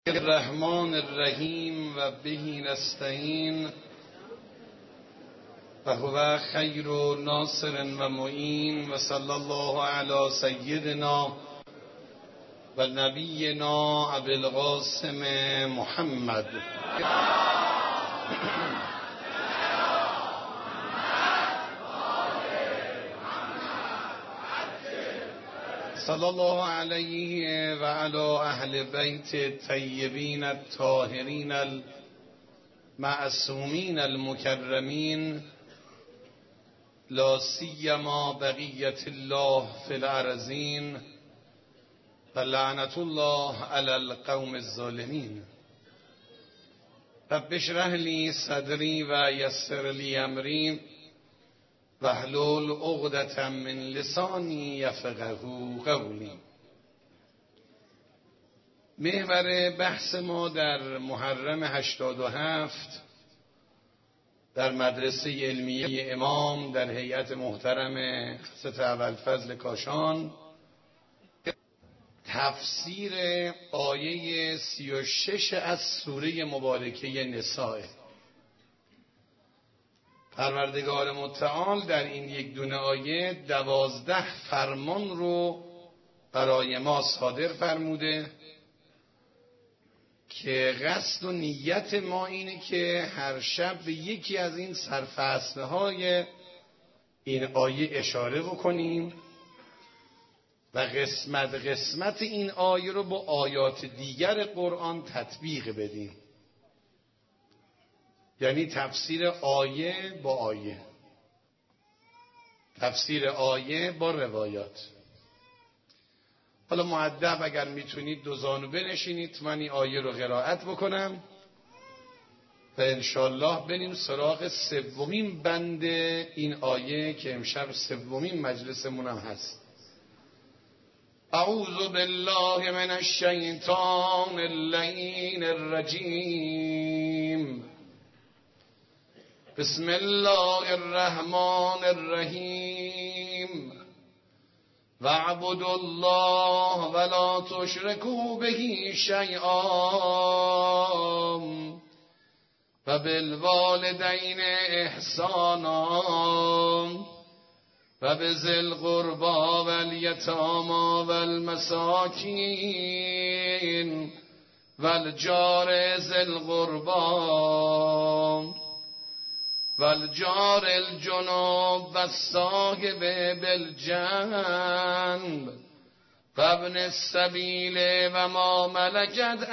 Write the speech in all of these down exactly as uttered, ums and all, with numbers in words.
الرحمن الرحیم و به نستعین و هو خیر ناصر و معین و صلی الله علی سیدنا و نبینا ابی القاسم محمد. صلی الله علیه و علی اهل بیت الطیبین الطاهرین المعصومین المکرمین، لا سیما بقیت الله فی الارضین و لعنت الله علی القوم الظالمین. رب اشرح لی صدری و یسر لی امری واحلل عقدة من لسانی یفقهوا قولی. محور بحث ما در محرم هشتاد و هفت در مدرسه علمیه امام در هیئت محترم ست ابوالفضل کاشان تفسیر آیه سی و شش از سوره مبارکه نساء. پروردگار متعال در این یک دونه آیه دوازده فرمان رو برای ما صادر فرموده که قصد و نیت ما اینه که هر شب به یکی از این سرفصل‌های این آیه اشاره بکنیم و قسمت قسمت این آیه رو با آیات دیگر قرآن تطبیق بدیم، یعنی تفسیر آیه با آیه، تفسیر آیه با روایات. حالا مؤدب اگر میتونید دو زانو بنشینید من این آیه رو قرائت بکنم و انشالله بریم سراغ سومین بند این آیه که امشب سومین مجلسمون هم هست. اعوذ بالله من الشیطان اللعین الرجیم. بسم الله الرحمن الرحیم. واعبدوا الله ولا تشركوا به شیئا و بالوالدین احسانا و بذی القربى والیتامی والمساکین والجار ذی القربى والجار الجنوب والصاحب بالجنب و ابن السبیل و ما ملکت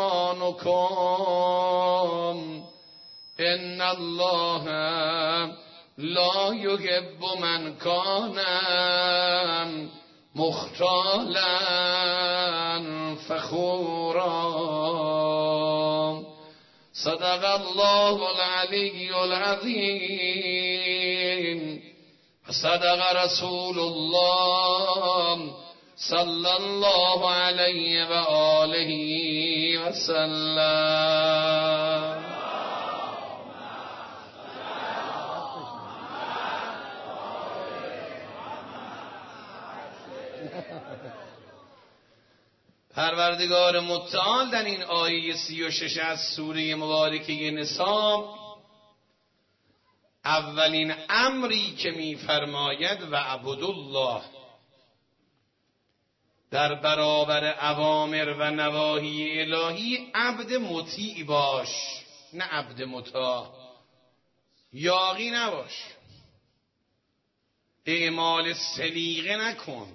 ایمانکم ان الله لا یحب من کان مختالا فخورا. صدق الله العلی العظیم و صدق رسول الله صلی الله علیه و آله و سلم. پروردگار متعال در این آیه سی و شش از سوره مبارکه نساء اولین امری که می‌فرماید و اعبدوا الله، در برابر اوامر و نواهی الهی عبد مطیع باش، نه عبد مطاع. یاغی نباش، اعمال سلیقه نکن،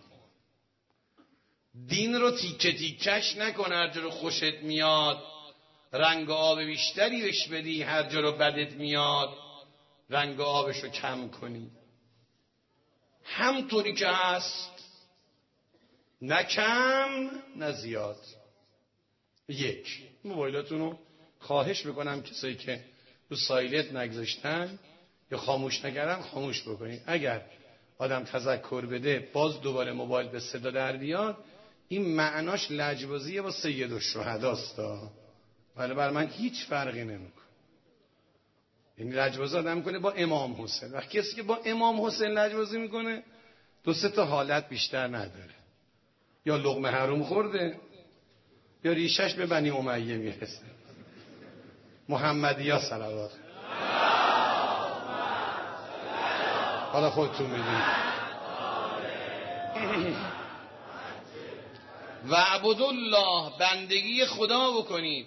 دین رو تیکه تیکش نکن، هر جا رو خوشت میاد رنگ آب بیشتری بهش بدی، هر جا رو بدت میاد رنگ آبش رو کم کنی. همطوری که هست، نه کم نه زیاد. یک، موبایلاتون رو خواهش میکنم کسایی که رو سایلنت نگذاشتن یا خاموش نکردن خاموش بکنید. اگر آدم تذکر بده باز دوباره موبایل به صدا در بیاد، این معناش لجبازیه با سید الشهداست، ولی بر من هیچ فرقی نمیکنه. این لجبازی آدم کنه با امام حسین. وقتی کسی که با امام حسین لجبازی میکنه دو سه تا حالت بیشتر نداره، یا لقمه حروم خورده یا ریشش به بنی امیه میرسه. محمدی ها صلوات. حالا خودتون میدونید. و عبدالله، بندگی خدا بکنید.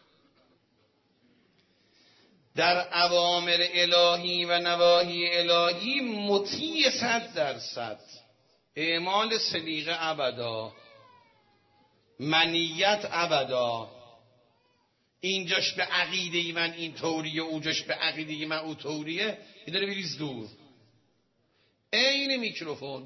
در اوامر الهی و نواهی الهی مطیع صد درصد، اعمال سلیقه ابدا، منیت ابدا. اینجاش به عقیده من این طوریه، اونجاش به عقیده من اون طوریه، این داره بریز دور. این میکروفون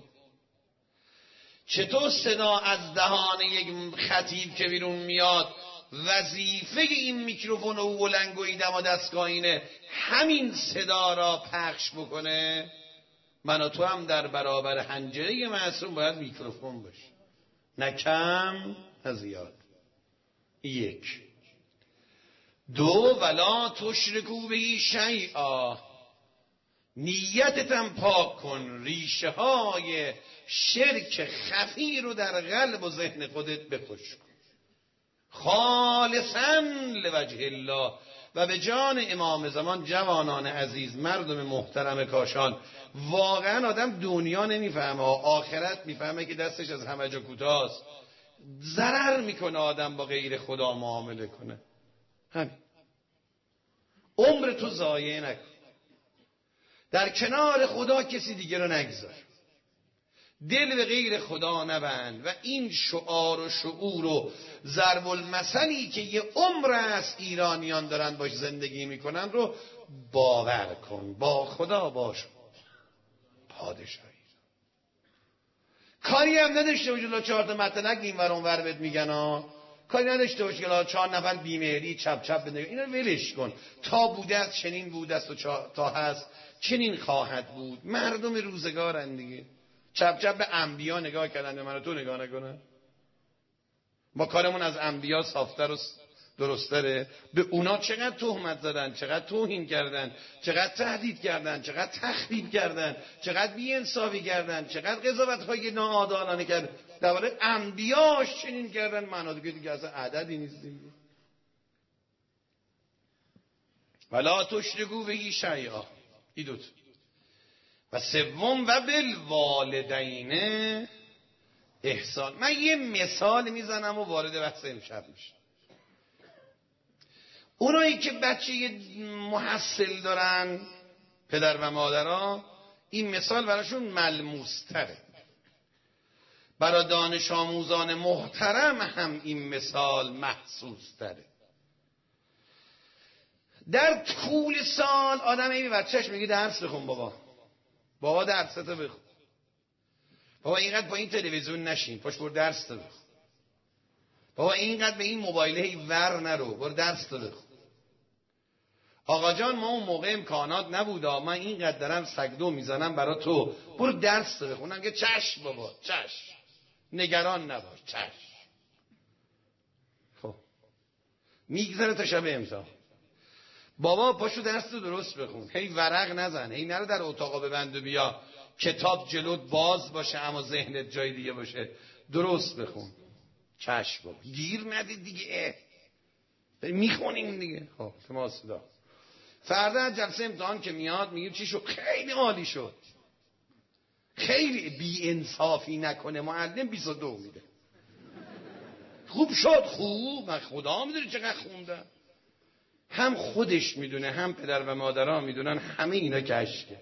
چطور صدا از دهان یک خطیب که بیرون میاد، وظیفه این میکروفون و بلندگویی دم و دستگاه اینه همین صدا را پخش بکنه. من و تو هم در برابر حنجره معصوم باید میکروفون باشه، نه کم نه زیاد. یک. دو، ولا تشرکو بهی شیئا، نیتتم پاک کن، ریشه های شرک خفی رو در قلب و ذهن خودت بخشک کن، خالصاً لوجه الله. و به جان امام زمان، جوانان عزیز، مردم محترم کاشان، واقعا آدم دنیا نمیفهمه، آخرت میفهمه که دستش از همه جا کوتاست. ضرر میکنه آدم با غیر خدا معامله کنه. همین عمر تو ضایع نکن، در کنار خدا کسی دیگه رو نگذار، دل به غیر خدا نبند. و این شعار و شعور و ضرب المثلی که یه عمر است ایرانیان دارن باش زندگی میکنن رو باور کن. با خدا باش پادشاهی. کاری هم نداشته باشه جلو چهار تا متنک این ور اون ور بهت میگن ها، کاری نداشته باشه که چهار نفر بیمهری چپ چپ بده، اینا ولش کن. تا بوده است چنین بوده است و تا هست چنین خواهد بود. مردم روزگارن دیگه. چپ چپ به انبیا نگاه کردن، به من و تو نگاه نکنن. ما کارمون از انبیا صافتر و درستره. به اونا چقدر تهمت زدن، چقدر توهین کردن، چقدر تهدید کردن، چقدر تخریب کردن، چقدر بی‌انصافی کردن، چقدر قضاوت‌های ناعادلانه کردن. درباره انبیاش چنین کردن، معنا دیگه دیگه اصلا عددی نیست دیگه. ولا تشرکو بهی شیئا، این دوت. و سوم، و بالوالدین احسان. من یه مثال میزنم و وارد بحث امشب میشه. اونایی که بچه محصل دارن، پدر و مادرها، این مثال براشون ملموستره. برای دانش آموزان محترم هم این مثال محسوس تره. در طول سال آدم این بچهش میگه درس بخون بابا، بابا درستو بخون، بابا اینقدر با این تلویزیون نشین، پاش برو درس بخون، بابا اینقدر به این موبایل هی ور نرو، برو درس بخون. آقا جان ما اون موقع امکانات نبود، من اینقدر دارم سگدو میزنم برا تو، برو درس بخونم. که چشم بابا، چشم، نگران نباش، چشم. خب میگذره تا شب امضا. بابا پاشو درس رو درست بخون، هی ورق نزن، هی نرو در اتاقا ببند و بیا، کتاب جلوت باز باشه اما ذهنت جای دیگه باشه، درست بخون. چشم بابا، گیر ندید دیگه، میخونیم دیگه. خب تمام صدا. فردا از جلسه امتحان که میاد میگیم چی شد؟ خیلی عالی شد. خیلی بی انصافی نکنه معلم، بیست و دو میده. خوب شد، خوب، من خدا میدونه چقدر خوندم. هم خودش میدونه، هم پدر و مادرها میدونن، همه اینا کشکه.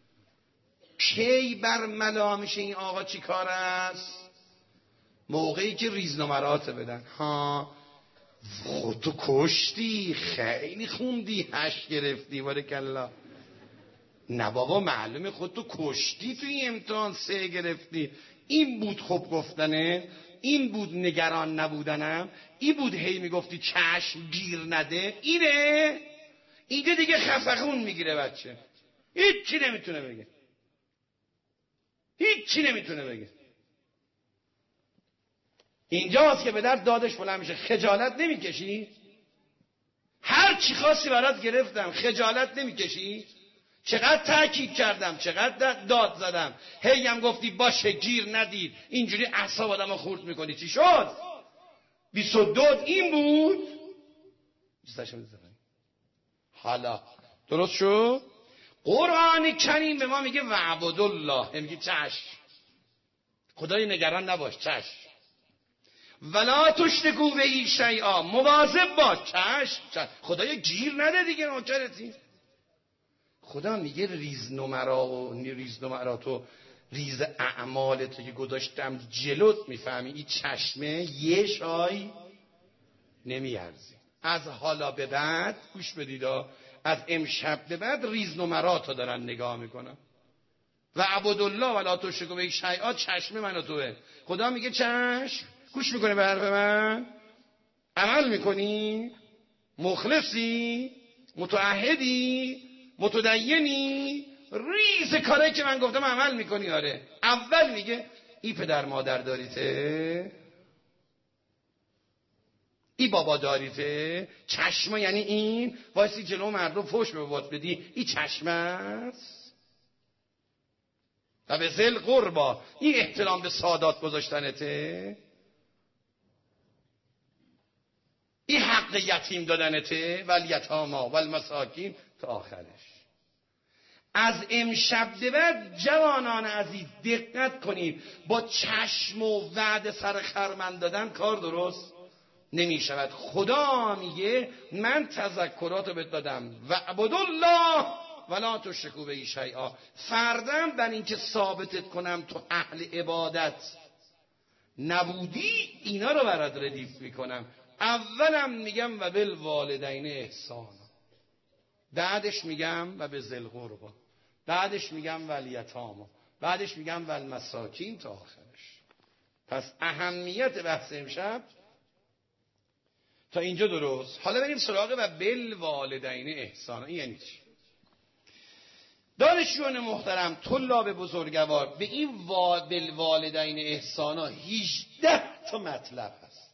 کی برملا میشه این آقا چی کار است؟ موقعی که ریزنمرات بدن. ها خودتو کشتی، خیلی خوندی، هشت گرفتی، بارکالله. نه بابا معلومه خودتو کشتی توی امتحان، سه گرفتی. این بود خوب گفتنه، این بود نگران نبودنم، این بود هی میگفتی چشم گیر نده. اینه اینجا دیگه خفقون میگیره بچه، هیچ چی نمیتونه بگه، هیچ چی نمیتونه بگه. اینجاست که به درد دادش بلند میشه. خجالت نمیکشی؟ هر چی خاصی برات گرفتم، خجالت نمیکشی؟ چقدر تاکید کردم، چقدر داد زدم، هی هم گفتی باشه گیر ندید، اینجوری اعصاب آدمو خورد میکنی. چی شد؟ بیست و دو این بود. حالا درست شد؟ قرآن کریم به ما میگه وعبد الله، میگه چشم، خدای نگران نباش، چشم. ولا تشرکوا به شیئا، مواظب باش، چشم. خدای گیر نده دیگه، نوکرتی. خدا میگه ریز نمرا و ریز نمراتو، ریز اعمالتو که گذاشتم جلوت، میفهمی این چشمه یه شای نمیارزی. از حالا به بعد گوش بدید، از امشب به بعد ریز نمراتو دارن نگاه میکنن. و عبد الله ولا تشرکوا به شیئا، چشم من و توه. خدا میگه چشم، گوش میکنی به حرف من؟ عمل میکنی؟ مخلصی؟ متعهدی؟ متدینی؟ ریز کاری که من گفتم عمل میکنی؟ آره. اول میگه ای پدر مادر داریته، ای بابا داریته. چشمه یعنی این وایسی جلو مردم فوش به بابات بدی، ای چشم است. و به ذل قربا، این احترام به سادات گذاشتنته، این حق یتیم دادنته، والیتاما والمساکین تا آخرش. از امشب به بعد جوانان عزیز دقت کنید، با چشم و وعده سر خرمن دادن کار درست نمی شود. خدا میگه من تذکراتو بهت دادم و عبد الله ولا تشرکوا به شیئا، فردم بر این که ثابتت کنم تو اهل عبادت نبودی، اینا رو برات ردیف میکنم. اولم میگم و بالوالدین احسانا، بعدش میگم و به ذی القربی، بعدش میگم والیتاما، بعدش میگم والمساکین تا آخرش. پس اهمیت بحث امشب تا اینجا درست. حالا بریم سراغ و بالوالدین احسانا. این یعنی چی؟ دانشجویان محترم، طلاب بزرگوار، به این بالوالدین احسانا هجده تا مطلب هست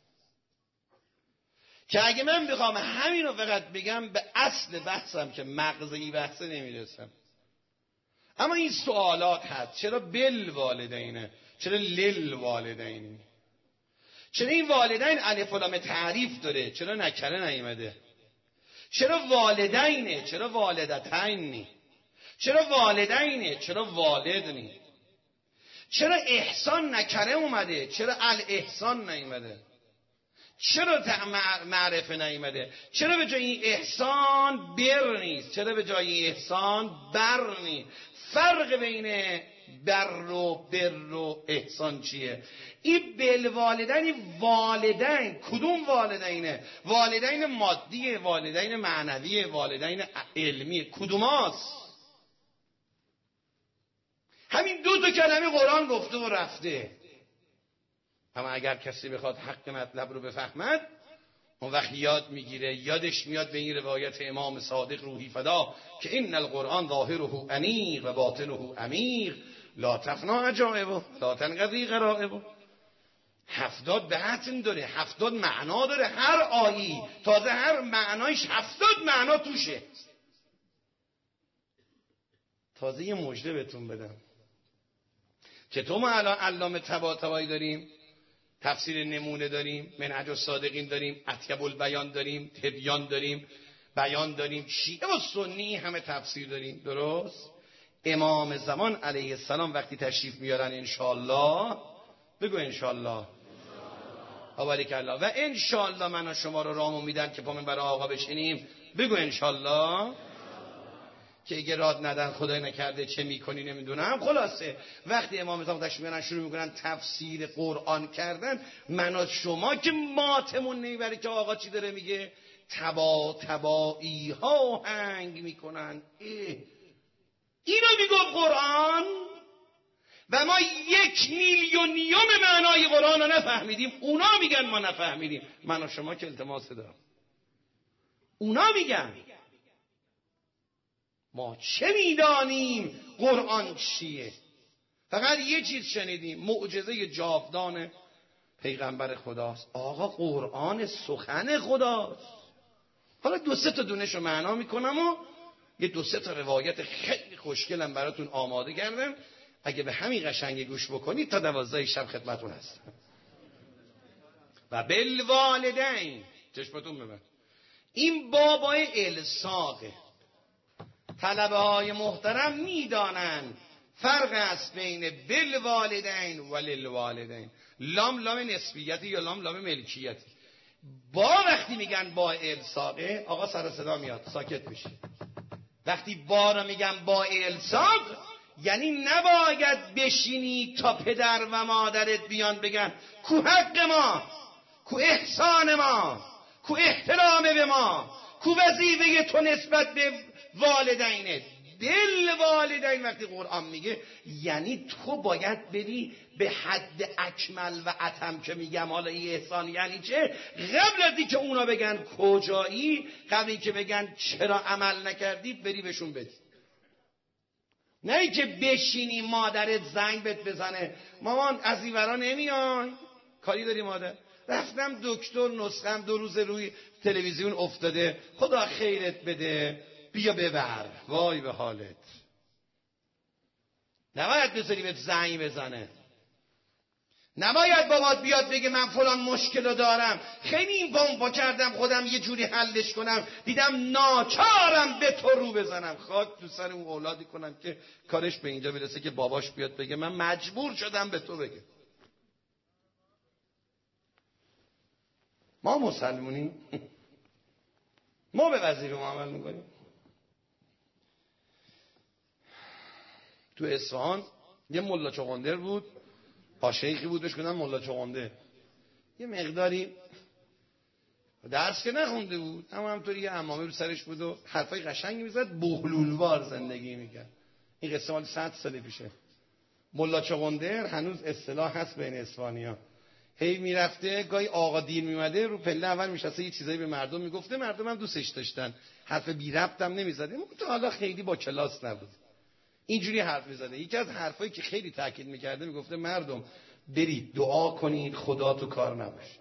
که اگه من بخوام همین رو فقط بگم به اصل بحثم که مغزی بحثه نمیرسم. اما این سوالات هست، چرا بالوالدینه؟ چرا للوالدین؟ چرا این والدین الف و لام تعریف داره؟ چرا نکره نیامده؟ چرا والدینه؟ چرا والدتین؟ چرا والدینه؟ چرا والد نی؟ چرا احسان نکره اومده؟ چرا الاحسان نیامده؟ چرا معرفه نیامده؟ چرا به جای این احسان بر نیست؟ چرا به جای احسان بر نیست؟ فرق بین بر و بر و احسان چیه؟ این بالوالدین، والدین کدوم والدینه؟ والدین مادیه، والدین معنویه، والدین علمیه، کدوم هاست؟ همین دو تا کلمه قرآن گفته و رفته. اما اگر کسی بخواد حق مطلب رو بفهمد، اون وقت یاد میگیره، یادش میاد به این روایت امام صادق روحی فدا که ان القرآن ظاهره انیق و باطنه عمیق لا تفنا عجائبه لا تنقضی غرائبه. هفتاد بحثن داره، هفتاد معنا داره، هر آیی تازه هر معنایش هفتاد معنا توشه. تازه یه مژده بهتون بدم که تو ما الان علامه طباطبایی داریم، تفسیر نمونه داریم، منهج الصادقین داریم، اطیب البیان داریم، تبیان داریم، بیان داریم، شیعه و سنی همه تفسیر داریم. درست؟ امام زمان علیه السلام وقتی تشریف میارن انشاءالله، بگو انشاءالله، آباریک الله، و انشاءالله من و شما رو رامو میدن که پا من برای آقا بشینیم، بگو انشاءالله. که اگه راد ندن خدای نکرده چه میکنی نمیدونم. خلاصه وقتی امام زمان تشریف میارن شروع میکنن تفسیر قرآن کردن، من و شما که ماتمون نمیبره که آقا چی داره میگه، تبا تبایی ها هنگ میکنن. اینو میگفت قرآن و ما یک میلیونیوم معنای قرآن رو نفهمیدیم. اونا میگن ما نفهمیدیم، من و شما که التماس دارم. اونا میگن ما چه میدانیم قرآن چیه. فقط یه چیز شنیدیم، معجزه جاودان پیغمبر خداست. آقا قرآن سخن خداست. حالا دو سه تا دونش رو معنا میکنم و یه دو سه تا روایت خیلی خوشگلم براتون آماده کردم. اگه به همین قشنگی گوش بکنید تا دوازده شب خدمتون هستم. و بالوالدین، چشمتون ببند، این بابای الصاقه. طلبه های محترم میدانند فرق است بین بالوالدین و للوالدین. لام لام نسبیتی یا لام لام ملکیتی. با وقتی میگن با الصاقه، آقا سر صدا میاد، ساکت بشی. وقتی با رو میگن با الصاق، یعنی نباید بشینی تا پدر و مادرت بیان بگن کو حق ما، کو احسان ما، کو احترام به ما، کو وظیفه تو نسبت به والدینت. دل والدین وقتی قرآن میگه یعنی تو باید بری به حد اکمل و اتم که میگم. حالا این احسان یعنی چه؟ قبل از اینکه اونا بگن کجایی، قبل اینکه بگن چرا عمل نکردید، بری بهشون بدی. نه اینکه بشینی مادرت زنگ بهت بزنه مامان از این ورا نمیای، کاری داری مادر؟ رفتم دکتر، نسخم دو روز روی تلویزیون افتاده، خدا خیرت بده، بیا ببر. وای به حالت. نباید بذاری بهت زنگ بزنه، نباید بابات بیاد بگه من فلان مشکل دارم، خیلی این بامبا کردم خودم یه جوری حلش کنم، دیدم ناچارم به تو رو بزنم. خاک تو سر اون اولادی کنم که کارش به اینجا برسه که باباش بیاد بگه من مجبور شدم به تو بگه. ما مسلمونیم، ما به وظیفه ما عمل میکنیم. تو اصفهان یه ملا چغندر بود، با شیخی بود بهش گفتن ملا چغندر. یه مقداری درس که نخونده بود، اما همطوری یه عمامه رو سرش بود و حرفای قشنگی میزد، بهلولوار زندگی میکرد. این قصه مال صد سال پیشه. ملا چغندر هنوز اصطلاح هست بین اصفهانی‌ها. هی میرفته، گاهی آقا دیر میمده، رو پله اول میشسته یه چیزایی به مردم میگفته، مردم هم دوستش داشتن، حرف بی ربط هم نمیزده، تو حالا خیلی با کلاس نبود، اینجوری حرف میزده. یکی از حرفایی که خیلی تاکید میکرده، میگفته مردم برید دعا کنید خدا تو کار نباشه،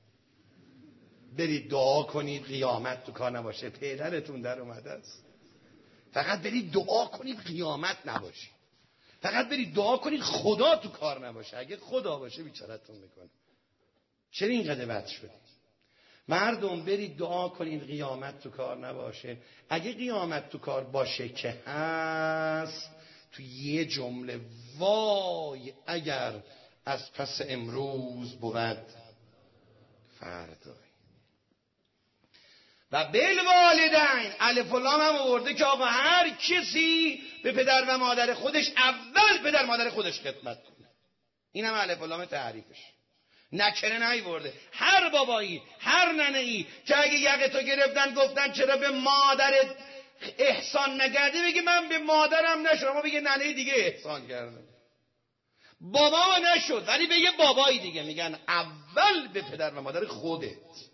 برید دعا کنید قیامت تو کار نباشه، پدرتون در اومده است. فقط برید دعا کنید قیامت نباشه، فقط برید دعا کنید خدا تو کار نباشه. اگه خدا باشه بیچارهتون میکنه. چرا اینقدر بد شدید؟ مردم برید دعا کنید قیامت تو کار نباشه. اگه قیامت تو کار باشه که هست، تو یه جمله وای اگر از پس امروز بود فردای. و بالوالدین الف و لام هم آورده که آقا هر کسی به پدر و مادر خودش اول پدر مادر خودش خدمت کنه. این هم الف و لام تعریفش. نکره نیورده. هر بابایی، هر ننه‌ای که اگه یقتو گرفتن گفتن چرا به مادرت احسان نکردی، بگی من به مادرم نشد، اما بگه ننه دیگه احسان کردم. بابا نشد ولی بگه بابایی دیگه. میگن اول به پدر و مادر خودت.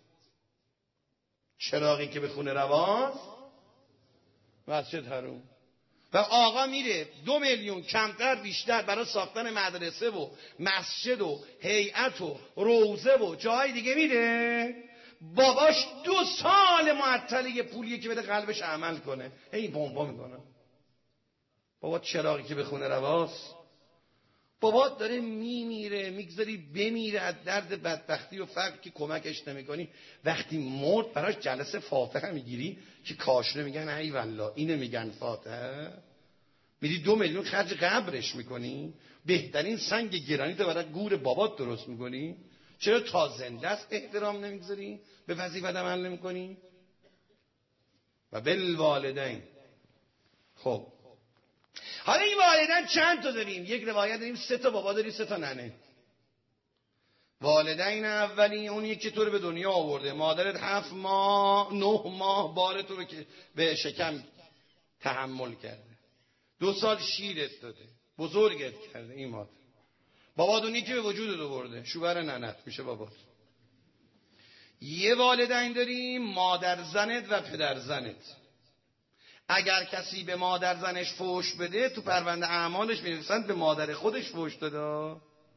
چراغی که به خونه رواست مسجد حروم. و آقا میره دو میلیون کمتر بیشتر برای ساختن مدرسه و مسجد و هیئت و روزه و جای دیگه میره، باباش دو سال معطله پولیه که بده قلبش عمل کنه، هی بمبا میکنه. بابا چراغی که به خونه رواست. بابا داره میمیره، میگذاری بمیره از درد بدبختی و فقر که کمکش نمیکنی. وقتی مرد براش جلسه فاتحه میگیری که کاشنه میگن ای والله، اینه میگن فاتحه. میری دو میلیون خرج قبرش میکنی، بهترین سنگ گرانیت برای گور بابات درست میکنی. چرا تا زنده است احترام نمیگذاری، به وظیفت عمل نمیکنی؟ و بالوالدین. خب حالا این والدین چند تا داریم؟ یک روایت داریم سه تا بابا داری، سه تا ننه. والدین اولی اون یکی تو رو به دنیا آورده، مادرت هفت ماه نه ماه بار تو رو که به شکم تحمل کرده، دو سال شیرت داده، بزرگت کرده این مادر. بابا اونی که به وجودت آورده، شوهر ننت میشه بابات. یه والدین داریم مادر زنت و پدر زنت. اگر کسی به مادر زنش فحش بده، تو پرونده اعمالش می‌نویسن به مادر خودش فحش داده.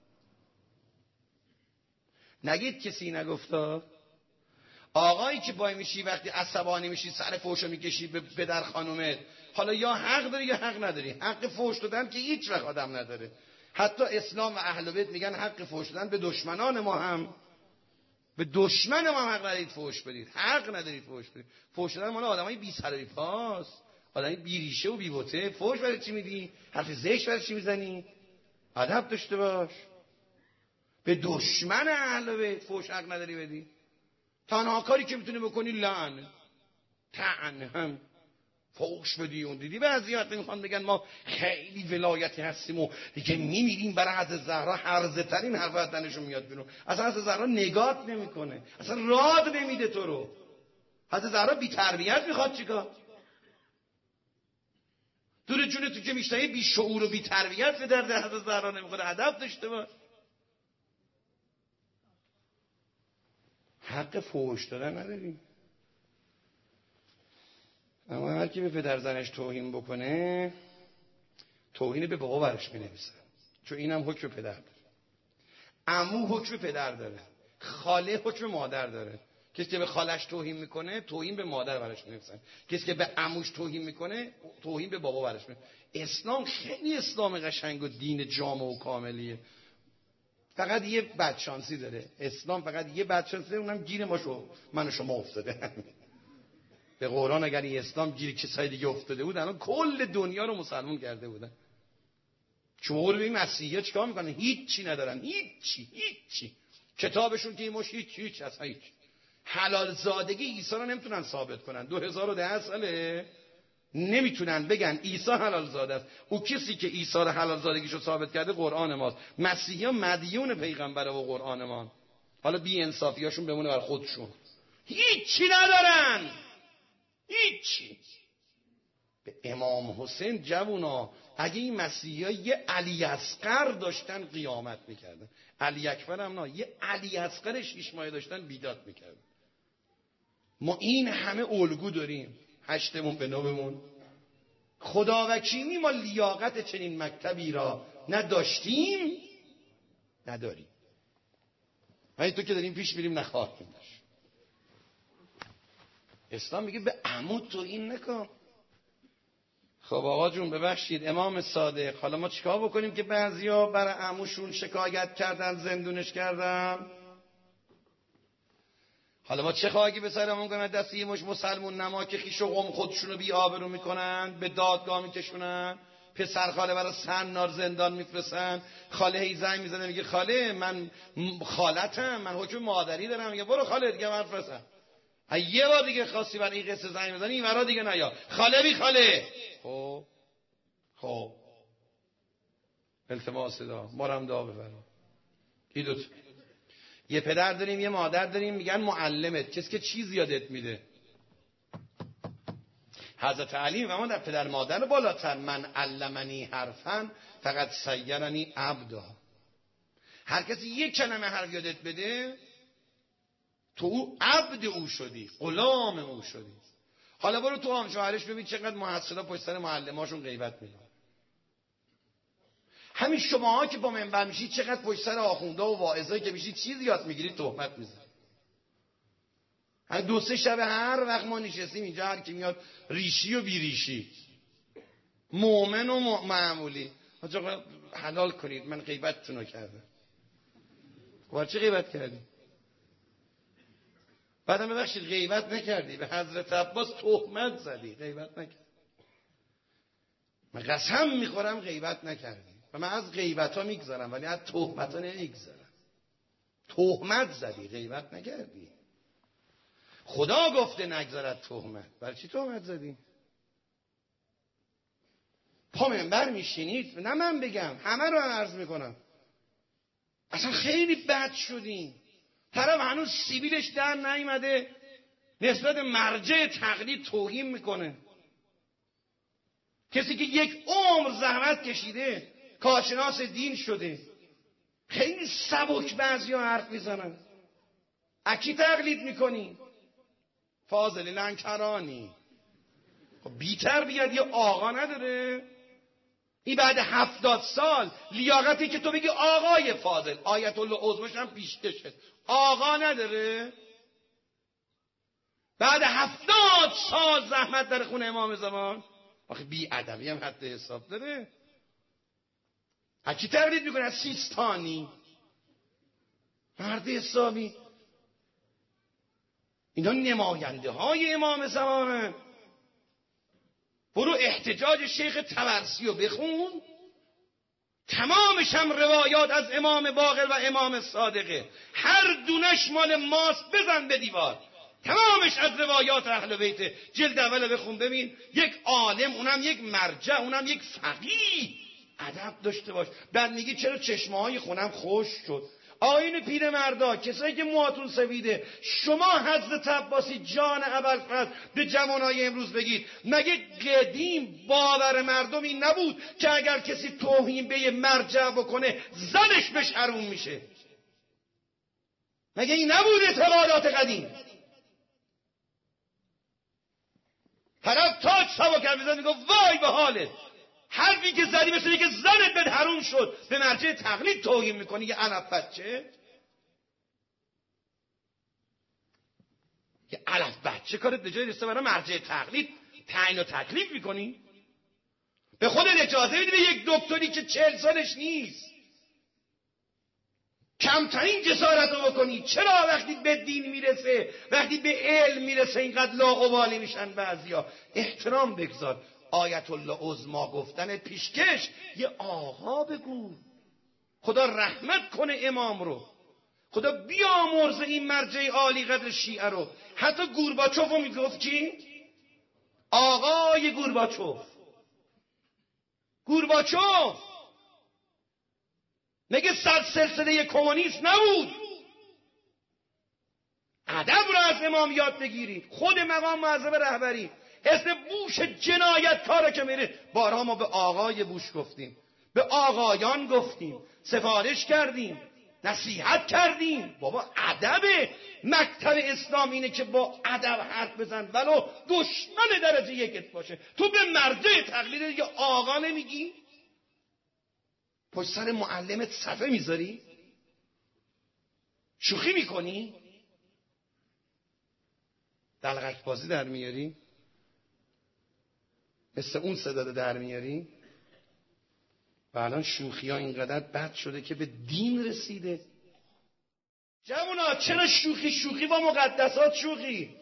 نگید کسی نگفتا. آقایی که وای میشی وقتی عصبانی میشی سر فحشو میکشی به پدر خانومت، حالا یا حق داری یا حق نداری. حق فحش دادن که هیچ وقت آدم نداره. حتی اسلام و اهل بیت میگن حق فحش دادن به دشمنان ما هم به دشمن ما حق ندارید فحش بدید، حق ندارید فحش بدید. فحش دادن مال آدمای بی سر و بی پاست، آدمای بی ریشه و بی بوته. فحش برای چی میدی؟ حرف زشت برای چی میزنی؟ ادب داشته باش. به دشمن اهل بیت فحش حق نداری بدی. تنها کاری که میتونی بکنی لعن، طعن، هم فحش بدی. اون دیدی بعضی وقت میخوان بگن ما خیلی ولایتی هستیم و دیگه میمیریم برای حضرت زهرا، هرزه ترین حرف از دهنشون میاد بیرون. اصلا حضرت زهرا نگات نمیکنه، اصلا راد نمیده تو رو. حضرت زهرا بی تربیت میخواد چیکار؟ دور جون تو که میشنوی بی شعور و بی تربیت به درد حضرت زهرا نمیخوره. ادب داشته باش. حق فحش دادن نداریم. اما هر کی به پدر زنش توهین بکنه، توهین به بابا برش می‌نویسن، چون اینم حکم پدر داره. عمو حکم پدر داره، خاله حکم مادر داره. کسی که به خالش توهین میکنه، توهین به مادر برش می‌نویسن. کسی که به عموش توهین میکنه، توهین به بابا برش می‌نویسن. اسلام خیلی اسلام قشنگ و دین جامع و کاملیه. فقط یه بدشانسی داره اسلام، فقط یه بدشانسی داره، اونم گیر ما شو من و شما افتاده. به قرآن اگر این اسلام گیر کسای دیگه افتاده بود الان کل دنیا رو مسلمان کرده بودن. جمهور این مسیحی‌ها چیکار میکنن؟ هیچی ندارن، هیچی هیچی. کتابشون که این مش هیچ هیچ اصلا هیچ. حلال زادگی عیسی رو نمیتونن ثابت کنن. دو هزار و ده ساله نمیتونن بگن عیسی حلال زاده است. او کسی که عیسی رو حلال زادگیشو ثابت کرده قرآن ماست. مسیحی‌ها مدیون پیغمبر و قرآن ما. حالا بی انصافیاشون بمونه بر خودشون. هیچی ندارن، هیچی. به امام حسین جوونا اگه این مسیحی‌ها یه علی اصغر داشتن قیامت میکردن. علی اکبر هم نه، یه علی اصغر شیش ماهه داشتن بیداد میکردن. ما این همه الگو داریم، هشتمون به نومون. خدا وکیلی ما لیاقت چنین مکتبی را نداشتیم، نداریم. ولی تو که داریم پیش میریم نخواهیم داشت. اسلام میگه به عمود تو این نکن. خب آقا جون ببخشید امام صادق، حالا ما چیکار بکنیم که بعضیا برای عموشون شکایت کردن، زندونش کردن؟ حالا ما چه خواهی به سرمون کنن؟ دستی مش مسلمون نما که خیش و قوم خودشونو بی آبرو میکنن، به دادگاه میکشونن، پسر خاله برای سنار زندان میفرستن. خاله هی زنگ میزنه میگه خاله من خالتم، من حکم مادری دارم. میگه برو خاله دیگه من فرستم. یه بار دیگه خواستی برای این قصه زنگ بزنی این ورا دیگه نیا. خاله بی خاله. خب خب التماس دا مارم دا ببرم. این دوتا. یه پدر داریم یه مادر داریم، میگن معلمت کسی که چیز یادت میده. حضرت علی و ما در پدر مادر بالاتر، من علمنی حرفن فقط سیرنی عبدا. هر کسی یک کلمه حرف یادت بده تو او عبد او شدی، غلام او شدی. حالا برو تو هم شوهرش ببین چقدر محصلا پشت سر معلماشون غیبت میکنن. همین شماها که با منبر میشید چقدر پشت سر آخوندا و واعظایی که میشید چیز یاد میگیرید تهمت میزنید. هر دو سه شب هر وقت ما نشستیم اینجا هر کی میاد ریشی و بی ریشی، مؤمن و معمولی، آقا حلال کنید من غیبتتون رو کردم. واسه چه غیبت کردی؟ بعدم ببخشید غیبت نکردی، به حضرت عباس تهمت زدی، غیبت نکردی. من قسم میخورم غیبت نکردی و من از غیبت ها میگذارم ولی از تهمت ها نمیگذارم. تهمت زدی، غیبت نکردی. خدا گفته نگذارد تهمت، برای چی تهمت زدی؟ پا منبر میشینید، نه من بگم همه رو عرض میکنم، اصلا خیلی بد شدیم. طرف هنوز سیبیلش در نیامده نسبت مرجع تقلید توهین میکنه. کسی که یک عمر زحمت کشیده کارشناس دین شده خیلی سبک بعضیا حرف میزنن. اکی تقلید میکنی؟ فاضل لنکرانی. خب بی تربیت یه آقا نداره؟ این بعد هفتاد سال لیاقتی که تو بگی آقای فاضل، آیت الله عظماش هم پیشکشه، آقا نداره؟ بعد هفتاد سال زحمت در خون امام زمان، آخه بی ادبی هم حد حساب داره. اکی تقلید میکنه؟ از سیستانی مرد حسابی اینا نماینده های امام زمانن. برو احتجاج شیخ طبرسی رو بخون، تمامش هم روایات از امام باقر و امام صادقه، هر دونش مال ماست، بزن به دیوار، تمامش از روایات اهل بیت. جلد اول بخون ببین. یک عالم، اونم یک مرجع، اونم یک فقیه، ادب داشته باش. بعد میگی چرا چشمه های خونم خوش شد؟ آیین پیر مردا، کسایی که موهاتون سفیده، شما حضرت عباسی جان ابوالفضل به جوانای امروز بگید، مگه قدیم باور مردم این نبود که اگر کسی توهین به یه مرجع بکنه زنش بهش حروم میشه؟ مگه این نبود اعتقادات قدیم؟ طرف تاج سوا کرد میزد میگه وای به حالت، حرفی که زدی مثل اینکه زنت به حروم شد، به مرجع تقلید توهین میکنی. یه علف بچه، یه علف بچه کارت به جای رسته برای مرجع تقلید تعیین و تکلیف میکنی؟ به خودت اجازه میدی به یک دکتری که چهل سالش نیست کمترین جسارت رو بکنی؟ چرا وقتی به دین میرسه، وقتی به علم میرسه اینقدر لاغوالی میشن بعضیا؟ احترام بگذار. آیت الله عظما گفتن پیشکش، یه آقا بگو. خدا رحمت کنه امام رو، خدا بیامرزه این مرجع عالی قدر شیعه رو. حتی گورباچوف رو میگفت کی؟ آقای گورباچوف. گورباچوف مگه صد سلسله کمونیست نبود؟ ادب رو از امام یاد بگیرید. خود مقام معظم رهبری اسم بوش جنایتکاره که میره، بارها ما به آقای بوش گفتیم، به آقایان گفتیم، سفارش کردیم، نصیحت کردیم. بابا ادب مکتب اسلام اینه که با ادب حرف بزن، ولو دشمن درجه یکت باشه. تو به مرجع تقلید دیگه آقا نمیگی؟ پشت سر معلمت صفحه میذاری؟ شوخی میکنی؟ دلغک بازی در میاری؟ مثل اون صدا در میاری؟ و الان شوخی ها اینقدر بد شده که به دین رسیده. جوونا چرا شوخی شوخی با مقدسات شوخی؟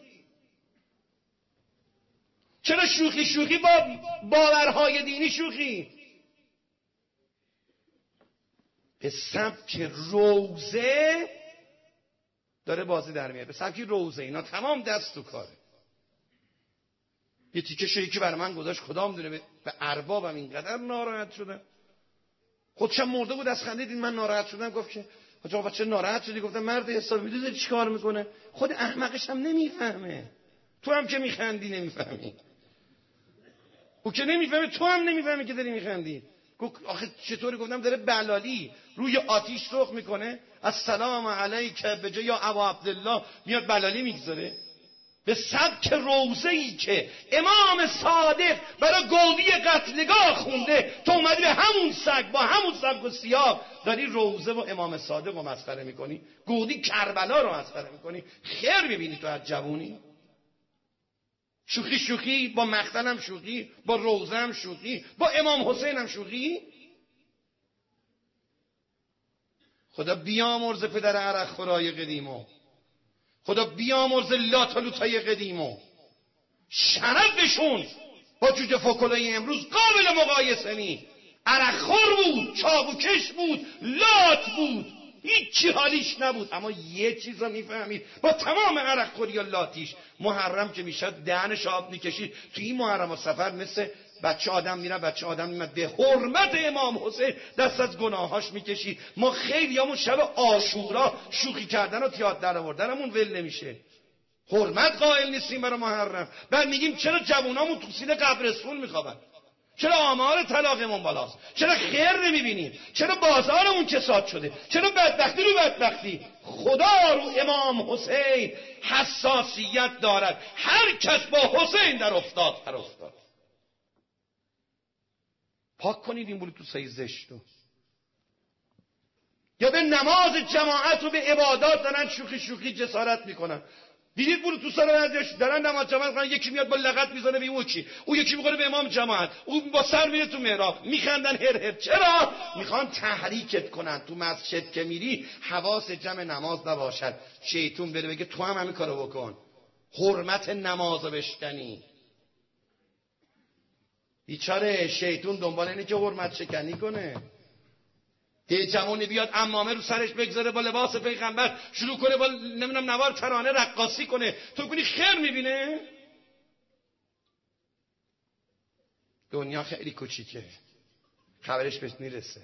چرا شوخی شوخی با باورهای دینی شوخی؟ به سبک روزه داره بازی در میاره، به سبک روزه. اینا تمام دست تو کاره. یه تیکه شویی که برای من گذاشت خدا میدونه به اربابم اینقدر ناراحت شدم. خودشم مرده بود از خنده، دید من ناراحت شدم، گفت که آقا بچه ناراحت شدی؟ گفتم مرد حسابی میدونی چی کار میکنه؟ خود احمقش هم نمیفهمه. تو هم که میخندی نمیفهمی، او که نمیفهمه، تو هم نمیفهمی که داری میخندی. گفت آخه چطوری؟ گفتم داره بلالی روی آتیش سرخ میکنه، السلام علیک به جای یا ابا عبدالله میاد بلالی میگذاره. به سبک روزه‌ای که امام صادق برای گودی قتلگاه خونده، تو اومدی به همون سگ با همون سبک و سیاق داری روزه و امام صادق رو مسخره میکنی، گودی کربلا رو مسخره میکنی. خیر میبینی تو از جوونی؟ شوخی شوخی با مقتل هم شوخی، با روزه هم شوخی، با امام حسین هم شوخی. خدا بیامرز پدر عرق خورای قدیمو، خدا بیامرز لاتالوتای قدیمو. شرفشون با جوجه فکلای امروز قابل مقایسه نی. عرق خور بود، چاقوکش بود، لات بود، هیچی حالیش نبود. اما یه چیز رو میفهمید، با تمام عرق خوری یا لاتیش، محرم که میشد دهنش آب میکشید. تو این محرم و سفر مثل بچه آدم میره، بچه آدم میمد به حرمت امام حسین دست از گناهاش میکشید. ما خیلی همون شب عاشورا شوخی کردن و تئاتر در آوردنمون ول نمیشه، حرمت قائل نیستیم برای محرم. بعد میگیم چرا جوونامون تو سینه قبرستون میخوابن، چرا آمار طلاقمون بالاست، چرا خیر نمیبینیم، چرا بازارمون کساد شده، چرا بدبختی رو بدبختی. خدا رو امام حسین حساسیت دارد، هر کس با حسین در افتاد در افتاد. پاک کنید این بلوتوثای زشتو. یا به نماز جماعت و به عبادات دارن شوخی شوخی جسارت میکنن. دیدید بلوتوثا رو برداشت دارن نماز جماعت میکنن، یکی میاد با لغت میزنه به اون کی، اون یکی میکنه به امام جماعت، اون با سر میره تو محراب میخندن هر هر. چرا؟ میخوان تحریکت کنن. تو مسجد که میری حواس جمع نماز نباشد، شیطون بره بگه تو هم همین کارو بکن. حرمت نماز بشکنی. بیچاره شیطون دنبال اینه که حرمت شکنی کنه. یه جوانی بیاد عمامه رو سرش بگذاره با لباس پیغمبر شروع کنه با نمیدونم نوار ترانه رقاصی کنه، تو کنی خیر میبینه؟ دنیا خیلی کوچیکه، خبرش بهت میرسه،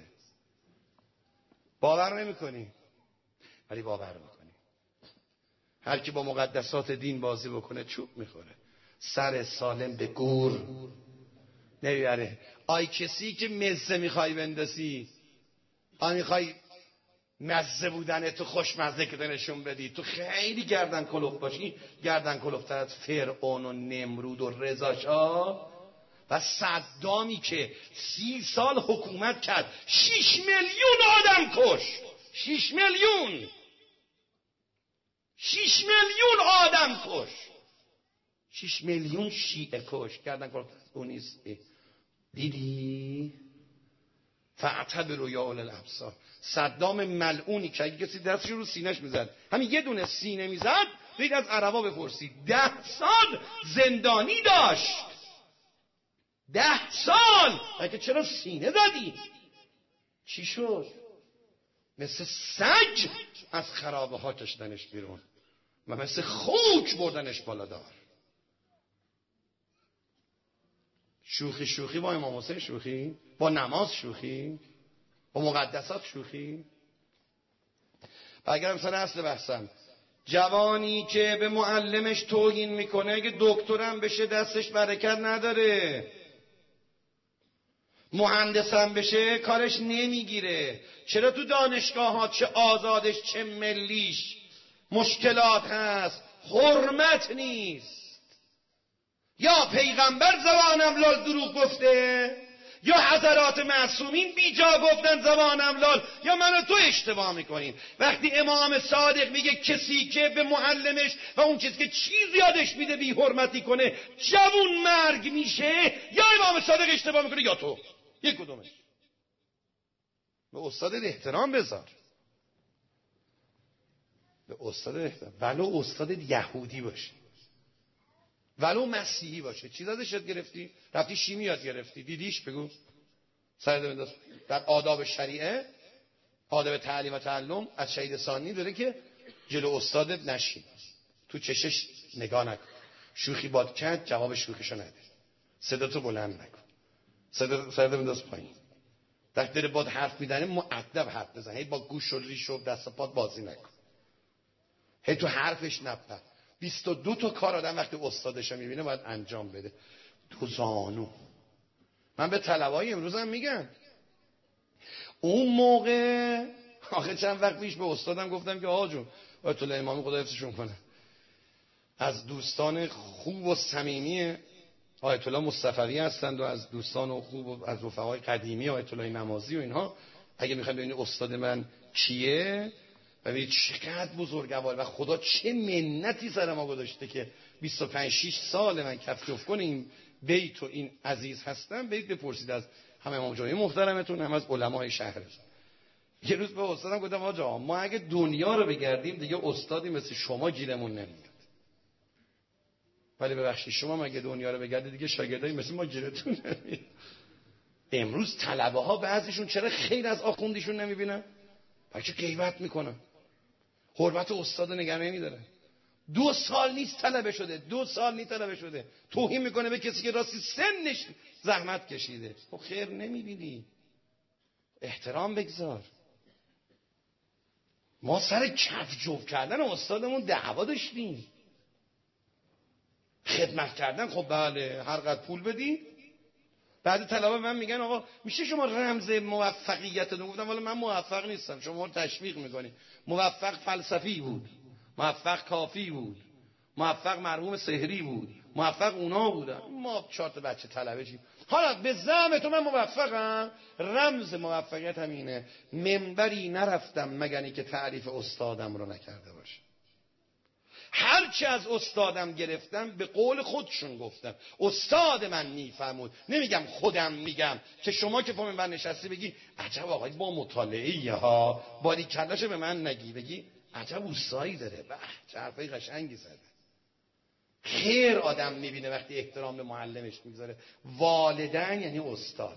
باور نمیکنی ولی باور میکنی. هر کی با مقدسات دین بازی بکنه چوب میخوره، سر سالم به گور نمیبره. آی کسی که مزه میخوای بندازی، آی میخوای مزه بودن تو خوشمزه که نشون بدی، تو خیلی گردن کلوف باشی، گردن کلوفتر از فرعون و نمرود و رضاشاه و صدامی که سی سال حکومت کرد، شیش میلیون آدم کش، شیش میلیون شیش میلیون آدم کش، شیش میلیون شیعه کش، گردن کلوفتر از اون نیست. دیدی؟ فاعتبروا یا اولی الابصار. صدام ملعونی که اگه کسی دستش رو سینه‌اش میزد، همین یه دونه سینه میزد، برید از عربا بپرسید، ده سال زندانی داشت. ده سال. اگه چرا سینه زدی؟ چی شد؟ مثل سگ از خرابه ها کشیدنش بیرون و مثل خوک بردنش بالادار. شوخی شوخی با امام حسین شوخی، با نماز شوخی، با مقدسات شوخی. اگرم سر اصل بحثم، جوانی که به معلمش توهین میکنه اگه دکترم بشه دستش برکت نداره، مهندسم بشه کارش نمیگیره. چرا تو دانشگاه ها چه آزادش چه ملیش مشکلات هست؟ حرمت نیست. یا پیغمبر زبانم لال دروغ گفته، یا حضرات معصومین بیجا گفتن زبانم لال، یا من و تو اشتباه میکنیم. وقتی امام صادق میگه کسی که به معلمش و اون کسی که چیز یادش میده بی حرمتی کنه جوون مرگ میشه، یا امام صادق اشتباه میکنه یا تو، یک کدومش. به استادت احترام بذار، به استادت احترام، ولو استادت یهودی باشه، ولو مسیحی باشه. چیز ازش یاد گرفتی؟ رفتی شیمی یاد گرفتی، دیدیش بگو سرده بنداز. در آداب شریعه، آداب تعلیم و تعلم از شهید ثانی داره که جلو استادت نشین، تو چشش نگاه نکن، شوخی باد کرد جواب شوخیشو نده، صداتو بلند نکن، صدا سرده بنداز پایین. وقتی داره باد حرف میزنه مؤدب حرف بزن، هی با گوش و ریش و دست و پات بازی نکن، هی تو حرفش نپر. بیست و دو تا کار آدم وقتی استادش میبینه باید انجام بده. دو زانو. من به طلبای امروزم میگم، اون موقع آخه چند وقت پیش به استادم گفتم که آقا جون آیت الله امامی خدا حفظشون کنه، از دوستان خوب و صمیمی آیت الله مصطفی هستند و از دوستان خوب و از رفقای قدیمی آیت الله نمازی و اینها، اگه میخواید ببینید استاد من کیه و ببینید چقدر بزرگوار و خدا چه منتی سر ما گذاشته که بیست و پنج شش سال من کف جفت کنیم بیت و این عزیز هستم، برید بپرسید از همه امام جمعه محترمتون، هم از علمای شهر. یه روز به استادم گفتم آقا ما اگه دنیا رو بگردیم دیگه استادی مثل شما گیرمون نمیاد، ولی ببخشید شما مگه دنیا رو بگردید دیگه شاگردای مثل ما گیرتون نمیاد. امروز طلبه ها بعضیشون چرا خیر از آخوندیشون نمیبینن؟ بچه غیبت میکنن، حرمت استاد نگه نمیدارن. دو سال نیست طلبه شده، دو سال نیست طلبه شده، توهین میکنه به کسی که راستی سنش زحمت کشیده. خب خیر نمیبینی، احترام بگذار. ما سر کف جوب کردن استادمون دعوا داشتیم، خدمت کردن خب بله هر قدر پول بدی. بعد طلبه من میگن آقا میشه شما رمز موفقیت رو گفتم، ولی من موفق نیستم، شما رو تشویق میکنی. موفق فلسفی بود، موفق کافی بود، موفق مرحوم سحری بود، موفق اونا بودن. ما چهار تا بچه طلبه چیم؟ حالا به زعم تو من موفقم، رمز موفقیت همینه. منبری نرفتم مگنی که تعریف استادم رو نکرده باشه. هرچی از استادم گرفتم به قول خودشون گفتم، استاد من میفهمود، نمیگم خودم میگم که شما که پا من نشستی بگی عجب آقای با مطالعه‌ای ها، باری کلاشو به من نگی، بگی عجب اوستایی داره، به چه حرفای قشنگی زده. خیر آدم میبینه وقتی احترام به معلمش میگذاره. والدین یعنی استاد.